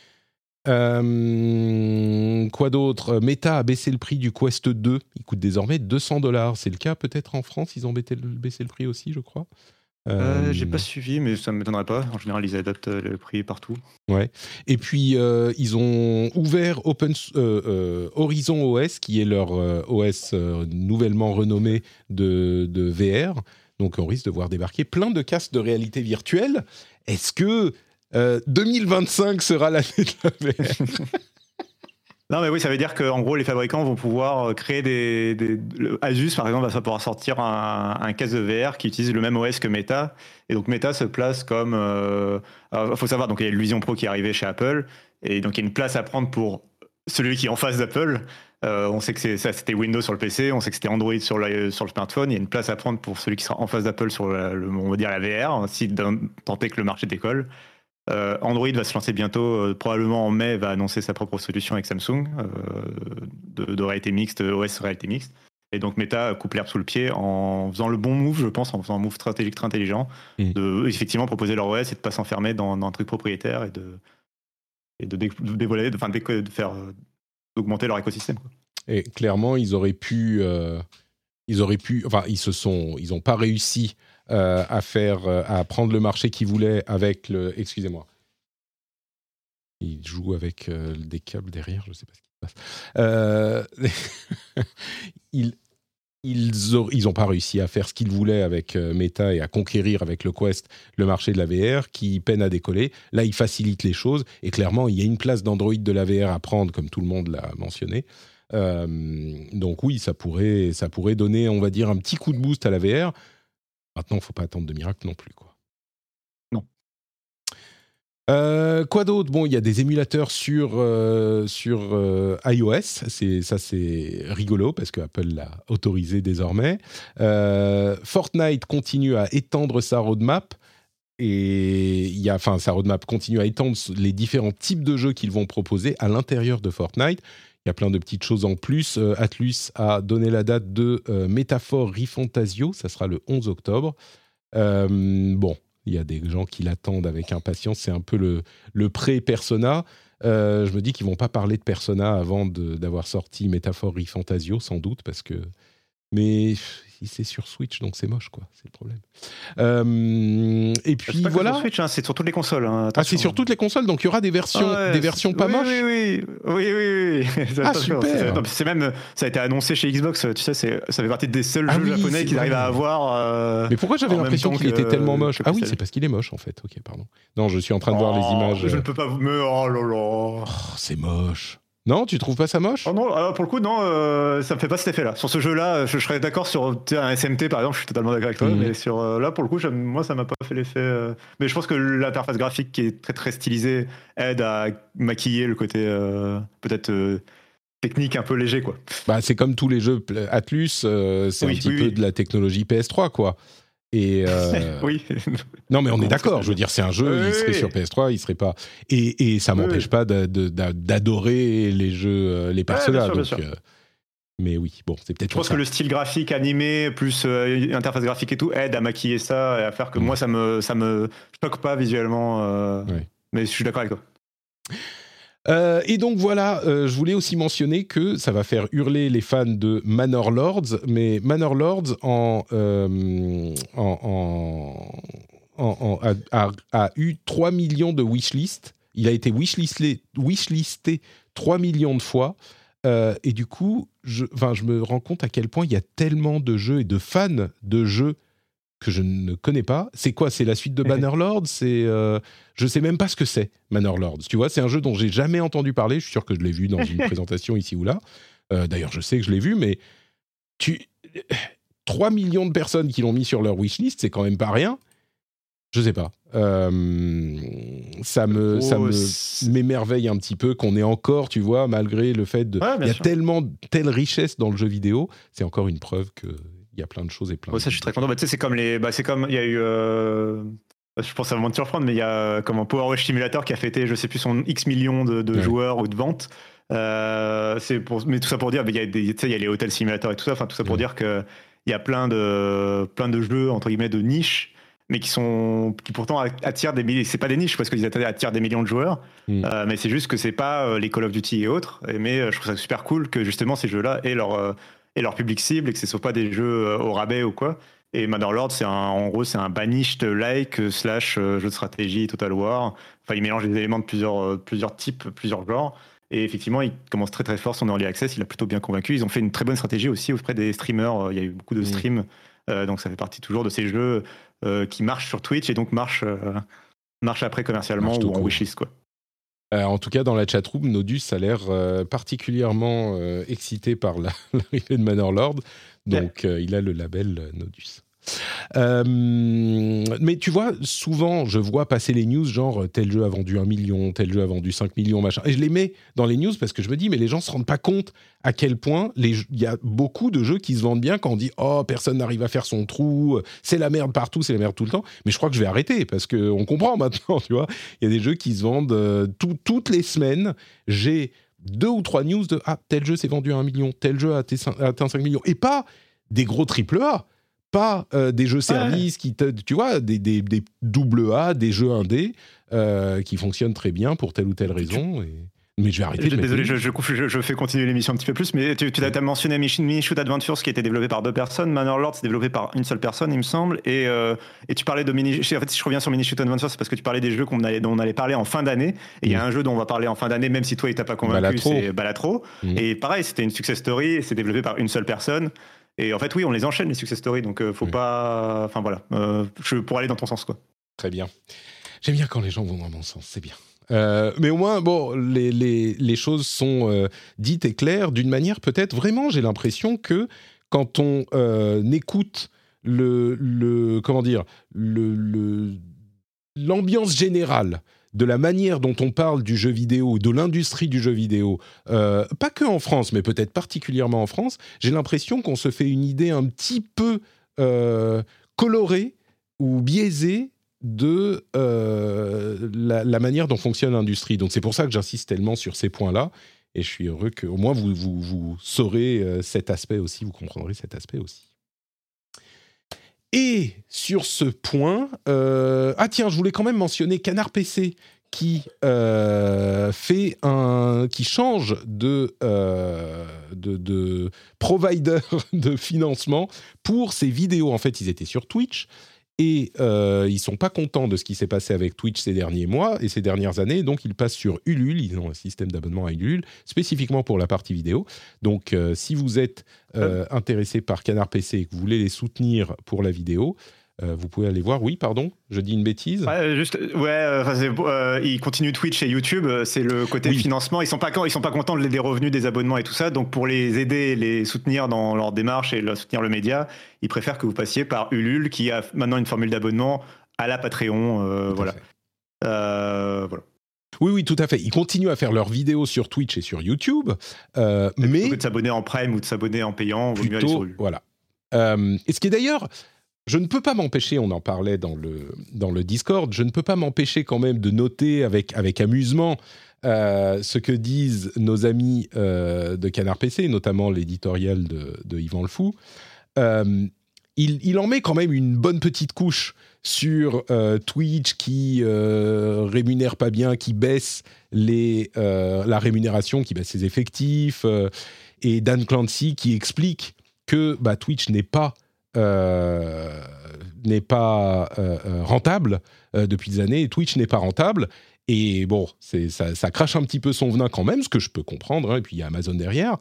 Euh, quoi d'autre ? Meta a baissé le prix du Quest deux. Il coûte désormais deux cents dollars. C'est le cas peut-être en France ? Ils ont baissé le, baissé le prix aussi, je crois. Euh, euh, j'ai pas suivi, mais ça ne m'étonnerait pas. En général, ils adaptent le prix partout. Ouais. Et puis, euh, ils ont ouvert Open, euh, euh, Horizon O S, qui est leur euh, O S euh, nouvellement renommé de, de V R. Donc, on risque de voir débarquer plein de casques de réalité virtuelle. Est-ce que Euh, deux mille vingt-cinq sera l'année de la V R. Non mais oui, ça veut dire qu'en gros les fabricants vont pouvoir créer des, des Asus par exemple va pouvoir sortir un, un casque de V R qui utilise le même O S que Meta, et donc Meta se place comme euh, alors, faut savoir, donc il y a le Vision Pro qui est arrivé chez Apple, et donc il y a une place à prendre pour celui qui est en face d'Apple. Euh, on sait que c'est, ça, c'était Windows sur le P C, on sait que c'était Android sur le, sur le smartphone. Il y a une place à prendre pour celui qui sera en face d'Apple sur la, le, on va dire la V R, si tant est que le marché décolle. Euh, Android va se lancer bientôt, euh, probablement en mai, va annoncer sa propre solution avec Samsung euh, de, de réalité mixte, O S réalité mixte. Et donc Meta coupe l'herbe sous le pied en faisant le bon move, je pense, en faisant un move stratégique très intelligent, mmh. de effectivement proposer leur O S et de pas s'enfermer dans, dans un truc propriétaire, et de et de, dé, de dévoiler, de, enfin de, de faire euh, d'augmenter leur écosystème, quoi. Et clairement, ils auraient pu, euh, ils auraient pu, enfin ils se sont, ils n'ont pas réussi. Euh, à faire, euh, à prendre le marché qu'ils voulaient avec le... Excusez-moi. Il joue avec euh, des câbles derrière, je ne sais pas ce qui se passe. Euh, ils ils ont, ils ont pas réussi à faire ce qu'ils voulaient avec euh, Meta et à conquérir avec le Quest le marché de la V R, qui peine à décoller. Là, ils facilitent les choses, et clairement, il y a une place d'Android de la V R à prendre, comme tout le monde l'a mentionné. Euh, donc oui, ça pourrait, ça pourrait donner, on va dire, un petit coup de boost à la V R. Maintenant, il ne faut pas attendre de miracle non plus, quoi. Non. Euh, quoi d'autre ? Bon, il y a des émulateurs sur, euh, sur euh, iOS. C'est, ça, c'est rigolo parce que Apple l'a autorisé désormais. Euh, Fortnite continue à étendre sa roadmap. Et il y a, enfin, sa roadmap continue à étendre les différents types de jeux qu'ils vont proposer à l'intérieur de Fortnite. Il y a plein de petites choses en plus. Euh, Atlus a donné la date de euh, Métaphore ReFantasio. Ça sera le onze octobre. Euh, bon. Il y a des gens qui l'attendent avec impatience. C'est un peu le, le pré-Persona. Euh, je me dis qu'ils ne vont pas parler de Persona avant de, d'avoir sorti Métaphore ReFantasio, sans doute, parce que... Mais c'est sur Switch, donc c'est moche, quoi. C'est le problème. Euh, et puis, c'est pas voilà. Que sur Switch, hein, c'est sur toutes les consoles. Hein, ah, c'est sur toutes les consoles, donc il y aura des versions, ah ouais, des versions pas oui, moches. Oui, oui, oui, oui, oui. Ah, super. C'est, non, c'est même, ça a été annoncé chez Xbox, tu sais, c'est, ça fait partie des seuls ah, jeux oui, japonais qu'ils vrai. arrivent à avoir. Euh, Mais pourquoi j'avais l'impression qu'il que, était tellement moche ? Ah oui, c'est c'est parce qu'il est moche, en fait. Ok, pardon. Non, je suis en train de oh, voir les images. Je ne peux pas vous... Me... Oh là là. Oh, c'est moche. Non, tu trouves pas ça moche ? Oh non, alors pour le coup, non, euh, ça me fait pas cet effet-là. Sur ce jeu-là, je, je serais d'accord sur un S M T, par exemple, je suis totalement d'accord avec toi, mmh. mais sur euh, là, pour le coup, moi, ça m'a pas fait l'effet. Euh... Mais je pense que l'interface graphique qui est très très stylisée aide à maquiller le côté euh, peut-être euh, technique un peu léger, quoi. Bah, c'est comme tous les jeux Atlus, euh, c'est oui, un petit oui, peu oui. de la technologie P S trois, quoi. Et euh... oui. Non, mais on est d'accord. Je veux dire, c'est un jeu. Oui, il serait oui. sur P S trois, il serait pas. Et, et ça oui, m'empêche oui. pas de, de, de, d'adorer les jeux, les personnages. Ouais, donc, euh... mais oui, bon, c'est peut-être. Je pense ça. que le style graphique animé plus euh, interface graphique et tout aide à maquiller ça et à faire que mmh. moi ça me ça me choque pas visuellement. Euh... Oui. Mais je suis d'accord avec toi. Euh, et donc voilà, euh, je voulais aussi mentionner que ça va faire hurler les fans de Manor Lords, mais Manor Lords en, euh, en, en, en, en a, a, a eu trois millions de wishlist. Il a été wishlisté, wishlisté trois millions de fois. Euh, et du coup, je, je me rends compte à quel point il y a tellement de jeux et de fans de jeux que je ne connais pas. C'est quoi ? C'est la suite de Bannerlord ? C'est, euh, je sais même pas ce que c'est, Bannerlord. Tu vois, c'est un jeu dont j'ai jamais entendu parler. Je suis sûr que je l'ai vu dans une présentation ici ou là. Euh, d'ailleurs, je sais que je l'ai vu, mais tu... trois millions de personnes qui l'ont mis sur leur wishlist, c'est quand même pas rien. Je sais pas. Euh, ça me, oh, ça me c'est... m'émerveille un petit peu qu'on ait encore, tu vois, malgré le fait de... Ouais, il y a sûr. tellement, telle richesse dans le jeu vidéo, c'est encore une preuve que... il y a plein de choses et plein ouais, de... ça, je suis très content. Bah, tu sais, c'est comme les... Bah, c'est comme... Il y a eu... Euh... Je pense que ça va me surprendre, mais il y a comme un Power Wash Simulator qui a fêté, je sais plus, son X millions de, de ouais. joueurs ou de ventes. Euh, c'est pour... Mais tout ça pour dire, il y a des... tu sais, il y a les Hotel Simulator et tout ça. Enfin, tout ça pour ouais. dire qu'il y a plein de... plein de jeux, entre guillemets, de niche, mais qui sont... qui pourtant attirent des milliers... C'est pas des niches, parce qu'ils attirent des millions de joueurs. Mm. Euh, mais c'est juste que c'est pas les Call of Duty et autres. Mais je trouve ça super cool que, justement, ces jeux-là aient leur... et leur public cible et que ce ne soit pas des jeux au rabais ou quoi. Et Manor c'est un, en gros, c'est un banished-like slash jeu de stratégie Total War. Enfin, il mélange des éléments de plusieurs, plusieurs types, plusieurs genres. Et effectivement, il commence très très fort son early access. Il a plutôt bien convaincu. Ils ont fait une très bonne stratégie aussi auprès des streamers. Il y a eu beaucoup de streams. Mmh. Euh, donc ça fait partie toujours de ces jeux euh, qui marchent sur Twitch et donc marchent, euh, marchent après commercialement marche ou en wishlist, quoi. Euh, en tout cas, dans la chatroom, Nodus a l'air euh, particulièrement euh, excité par la, l'arrivée de Manor Lord. Donc, yeah. euh, il a le label euh, Nodus. Euh, mais tu vois, souvent, je vois passer les news genre tel jeu a vendu un million, tel jeu a vendu cinq millions, machin. Et je les mets dans les news parce que je me dis, mais les gens ne se rendent pas compte à quel point il y a beaucoup de jeux qui se vendent bien quand on dit oh, personne n'arrive à faire son trou, c'est la merde partout, c'est la merde tout le temps. Mais je crois que je vais arrêter parce qu'on comprend maintenant, tu vois. Il y a des jeux qui se vendent euh, tout, toutes les semaines. J'ai deux ou trois news de ah, tel jeu s'est vendu à un million, tel jeu a atteint cinq millions. Et pas des gros triple A. Pas euh, des jeux services ouais. qui te, tu vois, des, des, des double A, des jeux indés euh, qui fonctionnent très bien pour telle ou telle raison. Et... Mais je vais arrêter. Je, de désolé, je, je, je, je fais continuer l'émission un petit peu plus, mais tu, tu as mentionné Mini Shoot Adventures qui a été développé par deux personnes. Manor Lord c'est développé par une seule personne, il me semble. Et, euh, et tu parlais de Mini. En fait, si je reviens sur Mini Shoot Adventures, c'est parce que tu parlais des jeux qu'on allait, dont on allait parler en fin d'année. Et il mmh. y a un jeu dont on va parler en fin d'année, même si toi il t'a pas convaincu, Balatro. C'est Balatro. Mmh. Et pareil, c'était une success story, et c'est développé par une seule personne. Et en fait, oui, on les enchaîne, les success stories, donc euh, faut oui. pas... Enfin, voilà, euh, je, pour aller dans ton sens, quoi. Très bien. J'aime bien quand les gens vont dans mon sens, c'est bien. Euh, mais au moins, bon, les, les, les choses sont euh, dites et claires d'une manière peut-être... Vraiment, j'ai l'impression que quand on euh, écoute le, le... Comment dire le, le, l'ambiance générale de la manière dont on parle du jeu vidéo, de l'industrie du jeu vidéo, euh, pas que en France, mais peut-être particulièrement en France, j'ai l'impression qu'on se fait une idée un petit peu euh, colorée ou biaisée de euh, la, la manière dont fonctionne l'industrie. Donc c'est pour ça que j'insiste tellement sur ces points-là, et je suis heureux qu'au moins vous, vous, vous saurez euh, cet aspect aussi, vous comprendrez cet aspect aussi. Et sur ce point, euh, ah tiens, je voulais quand même mentionner Canard P C qui euh, fait un, qui change de, euh, de, de provider de financement pour ses vidéos. En fait, ils étaient sur Twitch et euh, ils sont pas contents de ce qui s'est passé avec Twitch ces derniers mois et ces dernières années. Donc, ils passent sur Ulule. Ils ont un système d'abonnement à Ulule spécifiquement pour la partie vidéo. Donc, euh, si vous êtes euh, intéressé par Canard P C et que vous voulez les soutenir pour la vidéo, Euh, vous pouvez aller voir. Oui, pardon, je dis une bêtise. Ouais, juste, ouais, euh, euh, ils continuent Twitch et YouTube. C'est le côté oui. financement. Ils sont pas, ils sont pas contents des revenus, des abonnements et tout ça. Donc pour les aider, les soutenir dans leur démarche et leur soutenir le média, ils préfèrent que vous passiez par Ulule, qui a maintenant une formule d'abonnement à la Patreon. Euh, voilà. Euh, voilà. Oui, oui, tout à fait. Ils continuent à faire leurs vidéos sur Twitch et sur YouTube, euh, mais plutôt que de s'abonner en Prime ou de s'abonner en payant, vaut mieux aller sur Ulule. Voilà. Euh, et ce qui est d'ailleurs, je ne peux pas m'empêcher, on en parlait dans le, dans le Discord, je ne peux pas m'empêcher quand même de noter avec, avec amusement euh, ce que disent nos amis euh, de Canard P C, notamment l'éditorial de, de Yvan Le Fou. Euh, il, il en met quand même une bonne petite couche sur euh, Twitch qui euh, rémunère pas bien, qui baisse les, euh, la rémunération, qui baisse ses effectifs, euh, et Dan Clancy qui explique que bah, Twitch n'est pas Euh, n'est pas euh, rentable euh, depuis des années, et Twitch n'est pas rentable, et bon, c'est, ça, ça crache un petit peu son venin quand même, ce que je peux comprendre, hein, et puis il y a Amazon derrière,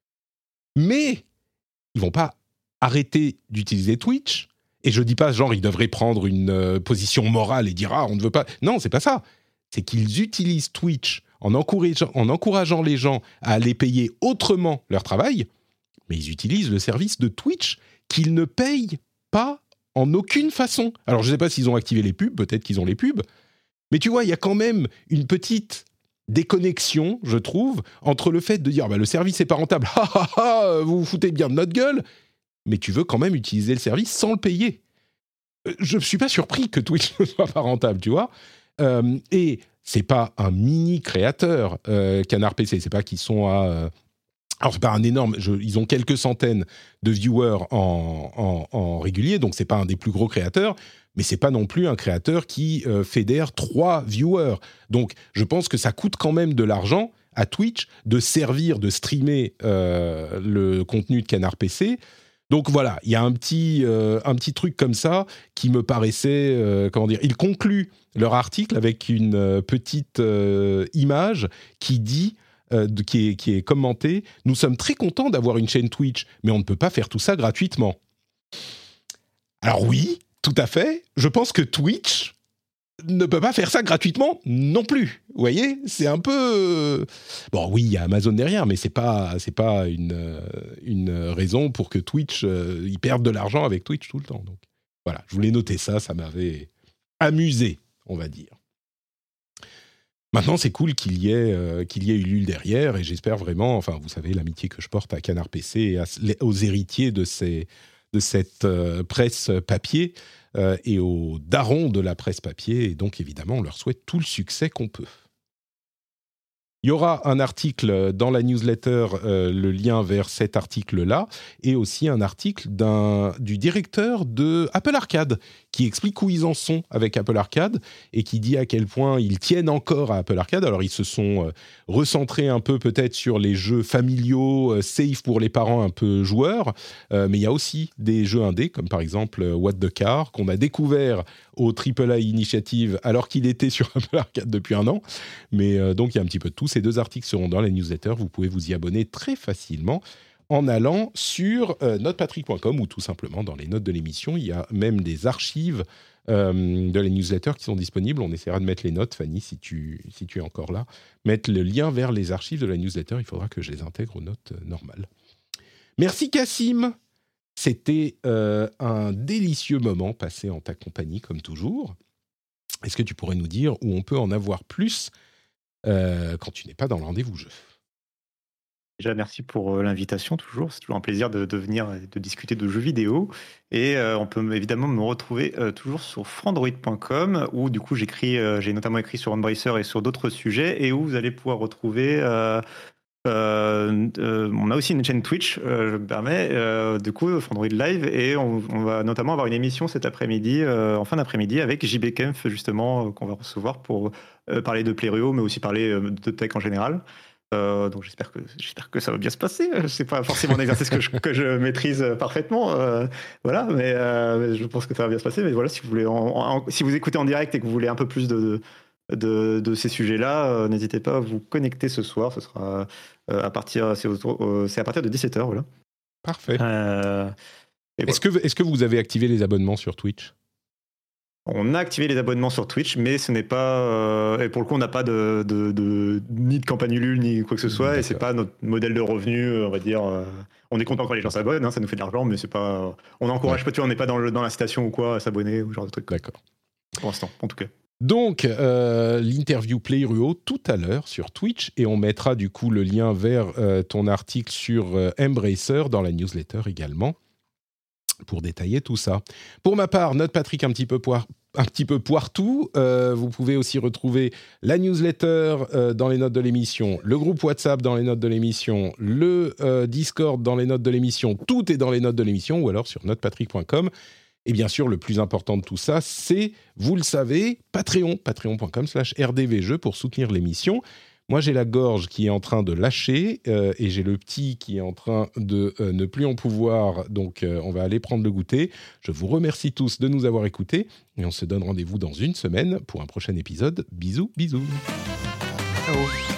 mais ils vont pas arrêter d'utiliser Twitch, et je dis pas genre ils devraient prendre une euh, position morale et dire ah on ne veut pas, non c'est pas ça, c'est qu'ils utilisent Twitch en encourageant, en encourageant les gens à aller payer autrement leur travail, mais ils utilisent le service de Twitch qu'ils ne payent pas en aucune façon. Alors, je ne sais pas s'ils ont activé les pubs, peut-être qu'ils ont les pubs, mais tu vois, il y a quand même une petite déconnexion, je trouve, entre le fait de dire bah, « le service n'est pas rentable, ha ha ha, vous vous foutez bien de notre gueule », mais tu veux quand même utiliser le service sans le payer. Je ne suis pas surpris que Twitch ne soit pas rentable, tu vois. Euh, et ce n'est pas un mini-créateur, euh, Canard P C, ce n'est pas qu'ils sont à... Euh, Alors, c'est pas un énorme... Je, ils ont quelques centaines de viewers en, en, en régulier, donc c'est pas un des plus gros créateurs, mais c'est pas non plus un créateur qui euh, fédère trois viewers. Donc, je pense que ça coûte quand même de l'argent à Twitch de servir, de streamer euh, le contenu de Canard P C. Donc, voilà, il y a un petit, euh, un petit truc comme ça qui me paraissait... Euh, comment dire ? Ils concluent leur article avec une euh, petite euh, image qui dit... Euh, de, qui, est, qui est commenté. Nous sommes très contents d'avoir une chaîne Twitch, mais on ne peut pas faire tout ça gratuitement. Alors oui, tout à fait. Je pense que Twitch ne peut pas faire ça gratuitement non plus. Vous voyez, c'est un peu... Bon, oui, il y a Amazon derrière, mais c'est pas, c'est pas une, une raison pour que Twitch, euh, ils perdent de l'argent avec Twitch tout le temps. Donc voilà, je voulais noter ça, ça m'avait amusé, on va dire. Maintenant, c'est cool qu'il y ait, euh, qu'il y ait Ulule derrière, et j'espère vraiment, enfin, vous savez, l'amitié que je porte à Canard P C et à, aux héritiers de, ces, de cette euh, presse papier euh, et aux darons de la presse papier, et donc, évidemment, on leur souhaite tout le succès qu'on peut. Il y aura un article dans la newsletter, euh, le lien vers cet article-là, et aussi un article d'un, du directeur de Apple Arcade, qui explique où ils en sont avec Apple Arcade, et qui dit à quel point ils tiennent encore à Apple Arcade. Alors, ils se sont euh, recentrés un peu peut-être sur les jeux familiaux, euh, safe pour les parents un peu joueurs, euh, mais il y a aussi des jeux indés, comme par exemple euh, What the Car, qu'on a découvert au Triple A Initiative, alors qu'il était sur Apple Arcade depuis un an. Mais euh, donc, il y a un petit peu de tout. Ces deux articles seront dans la newsletter. Vous pouvez vous y abonner très facilement en allant sur euh, notepatrick point com ou tout simplement dans les notes de l'émission. Il y a même des archives euh, de la newsletter qui sont disponibles. On essaiera de mettre les notes, Fanny, si tu, si tu es encore là. Mettre le lien vers les archives de la newsletter. Il faudra que je les intègre aux notes euh, normales. Merci, Cassim. C'était euh, un délicieux moment passé en ta compagnie, comme toujours. Est-ce que tu pourrais nous dire où on peut en avoir plus euh, quand tu n'es pas dans le rendez-vous jeu ? Déjà, merci pour l'invitation, toujours. C'est toujours un plaisir de, de venir et de discuter de jeux vidéo. Et euh, on peut évidemment me retrouver euh, toujours sur frandroid point com, où du coup, j'écris, euh, j'ai notamment écrit sur Embracer et sur d'autres sujets, et où vous allez pouvoir retrouver... Euh, euh, euh, on a aussi une chaîne Twitch, euh, je me permets, euh, du coup, Frandroid Live, et on, on va notamment avoir une émission cet après-midi, euh, en fin d'après-midi, avec J B Kempf, justement, euh, qu'on va recevoir pour euh, parler de Playreo, mais aussi parler euh, de tech en général. Euh, donc j'espère que j'espère que ça va bien se passer. C'est pas forcément un exercice que je, que je maîtrise parfaitement, euh, voilà, mais, euh, mais je pense que ça va bien se passer. Mais voilà, si vous voulez, en, en, si vous écoutez en direct et que vous voulez un peu plus de de, de ces sujets-là, euh, n'hésitez pas à vous connecter ce soir. Ce sera euh, à partir, c'est, au, c'est à partir de dix-sept heures, voilà. Parfait. Euh, est-ce voilà. que est-ce que vous avez activé les abonnements sur Twitch ? On a activé les abonnements sur Twitch, mais ce n'est pas... Euh, et pour le coup, on n'a pas de, de, de, ni de campagne Ulule, ni quoi que ce soit, D'accord. Et c'est pas notre modèle de revenu, on va dire... Euh, on est content quand les gens s'abonnent, hein, ça nous fait de l'argent, mais c'est pas... On n'encourage ouais. pas, tu vois, on n'est pas dans, le, dans l'incitation ou quoi, à s'abonner, ou ce genre de trucs. D'accord. Pour l'instant, en tout cas. Donc, euh, l'interview Playreo tout à l'heure sur Twitch, et on mettra du coup le lien vers euh, ton article sur euh, Embracer dans la newsletter également, pour détailler tout ça. Pour ma part, Note Patrick un petit peu, poire, un petit peu poire-tout. Euh, vous pouvez aussi retrouver la newsletter euh, dans les notes de l'émission, le groupe WhatsApp dans les notes de l'émission, le euh, Discord dans les notes de l'émission. Tout est dans les notes de l'émission, ou alors sur note patrick point com. Et bien sûr, le plus important de tout ça, c'est, vous le savez, Patreon, patreon point com slash r d v jeux pour soutenir l'émission. Moi, j'ai la gorge qui est en train de lâcher euh, et j'ai le petit qui est en train de euh, ne plus en pouvoir. Donc, euh, on va aller prendre le goûter. Je vous remercie tous de nous avoir écoutés et on se donne rendez-vous dans une semaine pour un prochain épisode. Bisous, bisous. Ciao.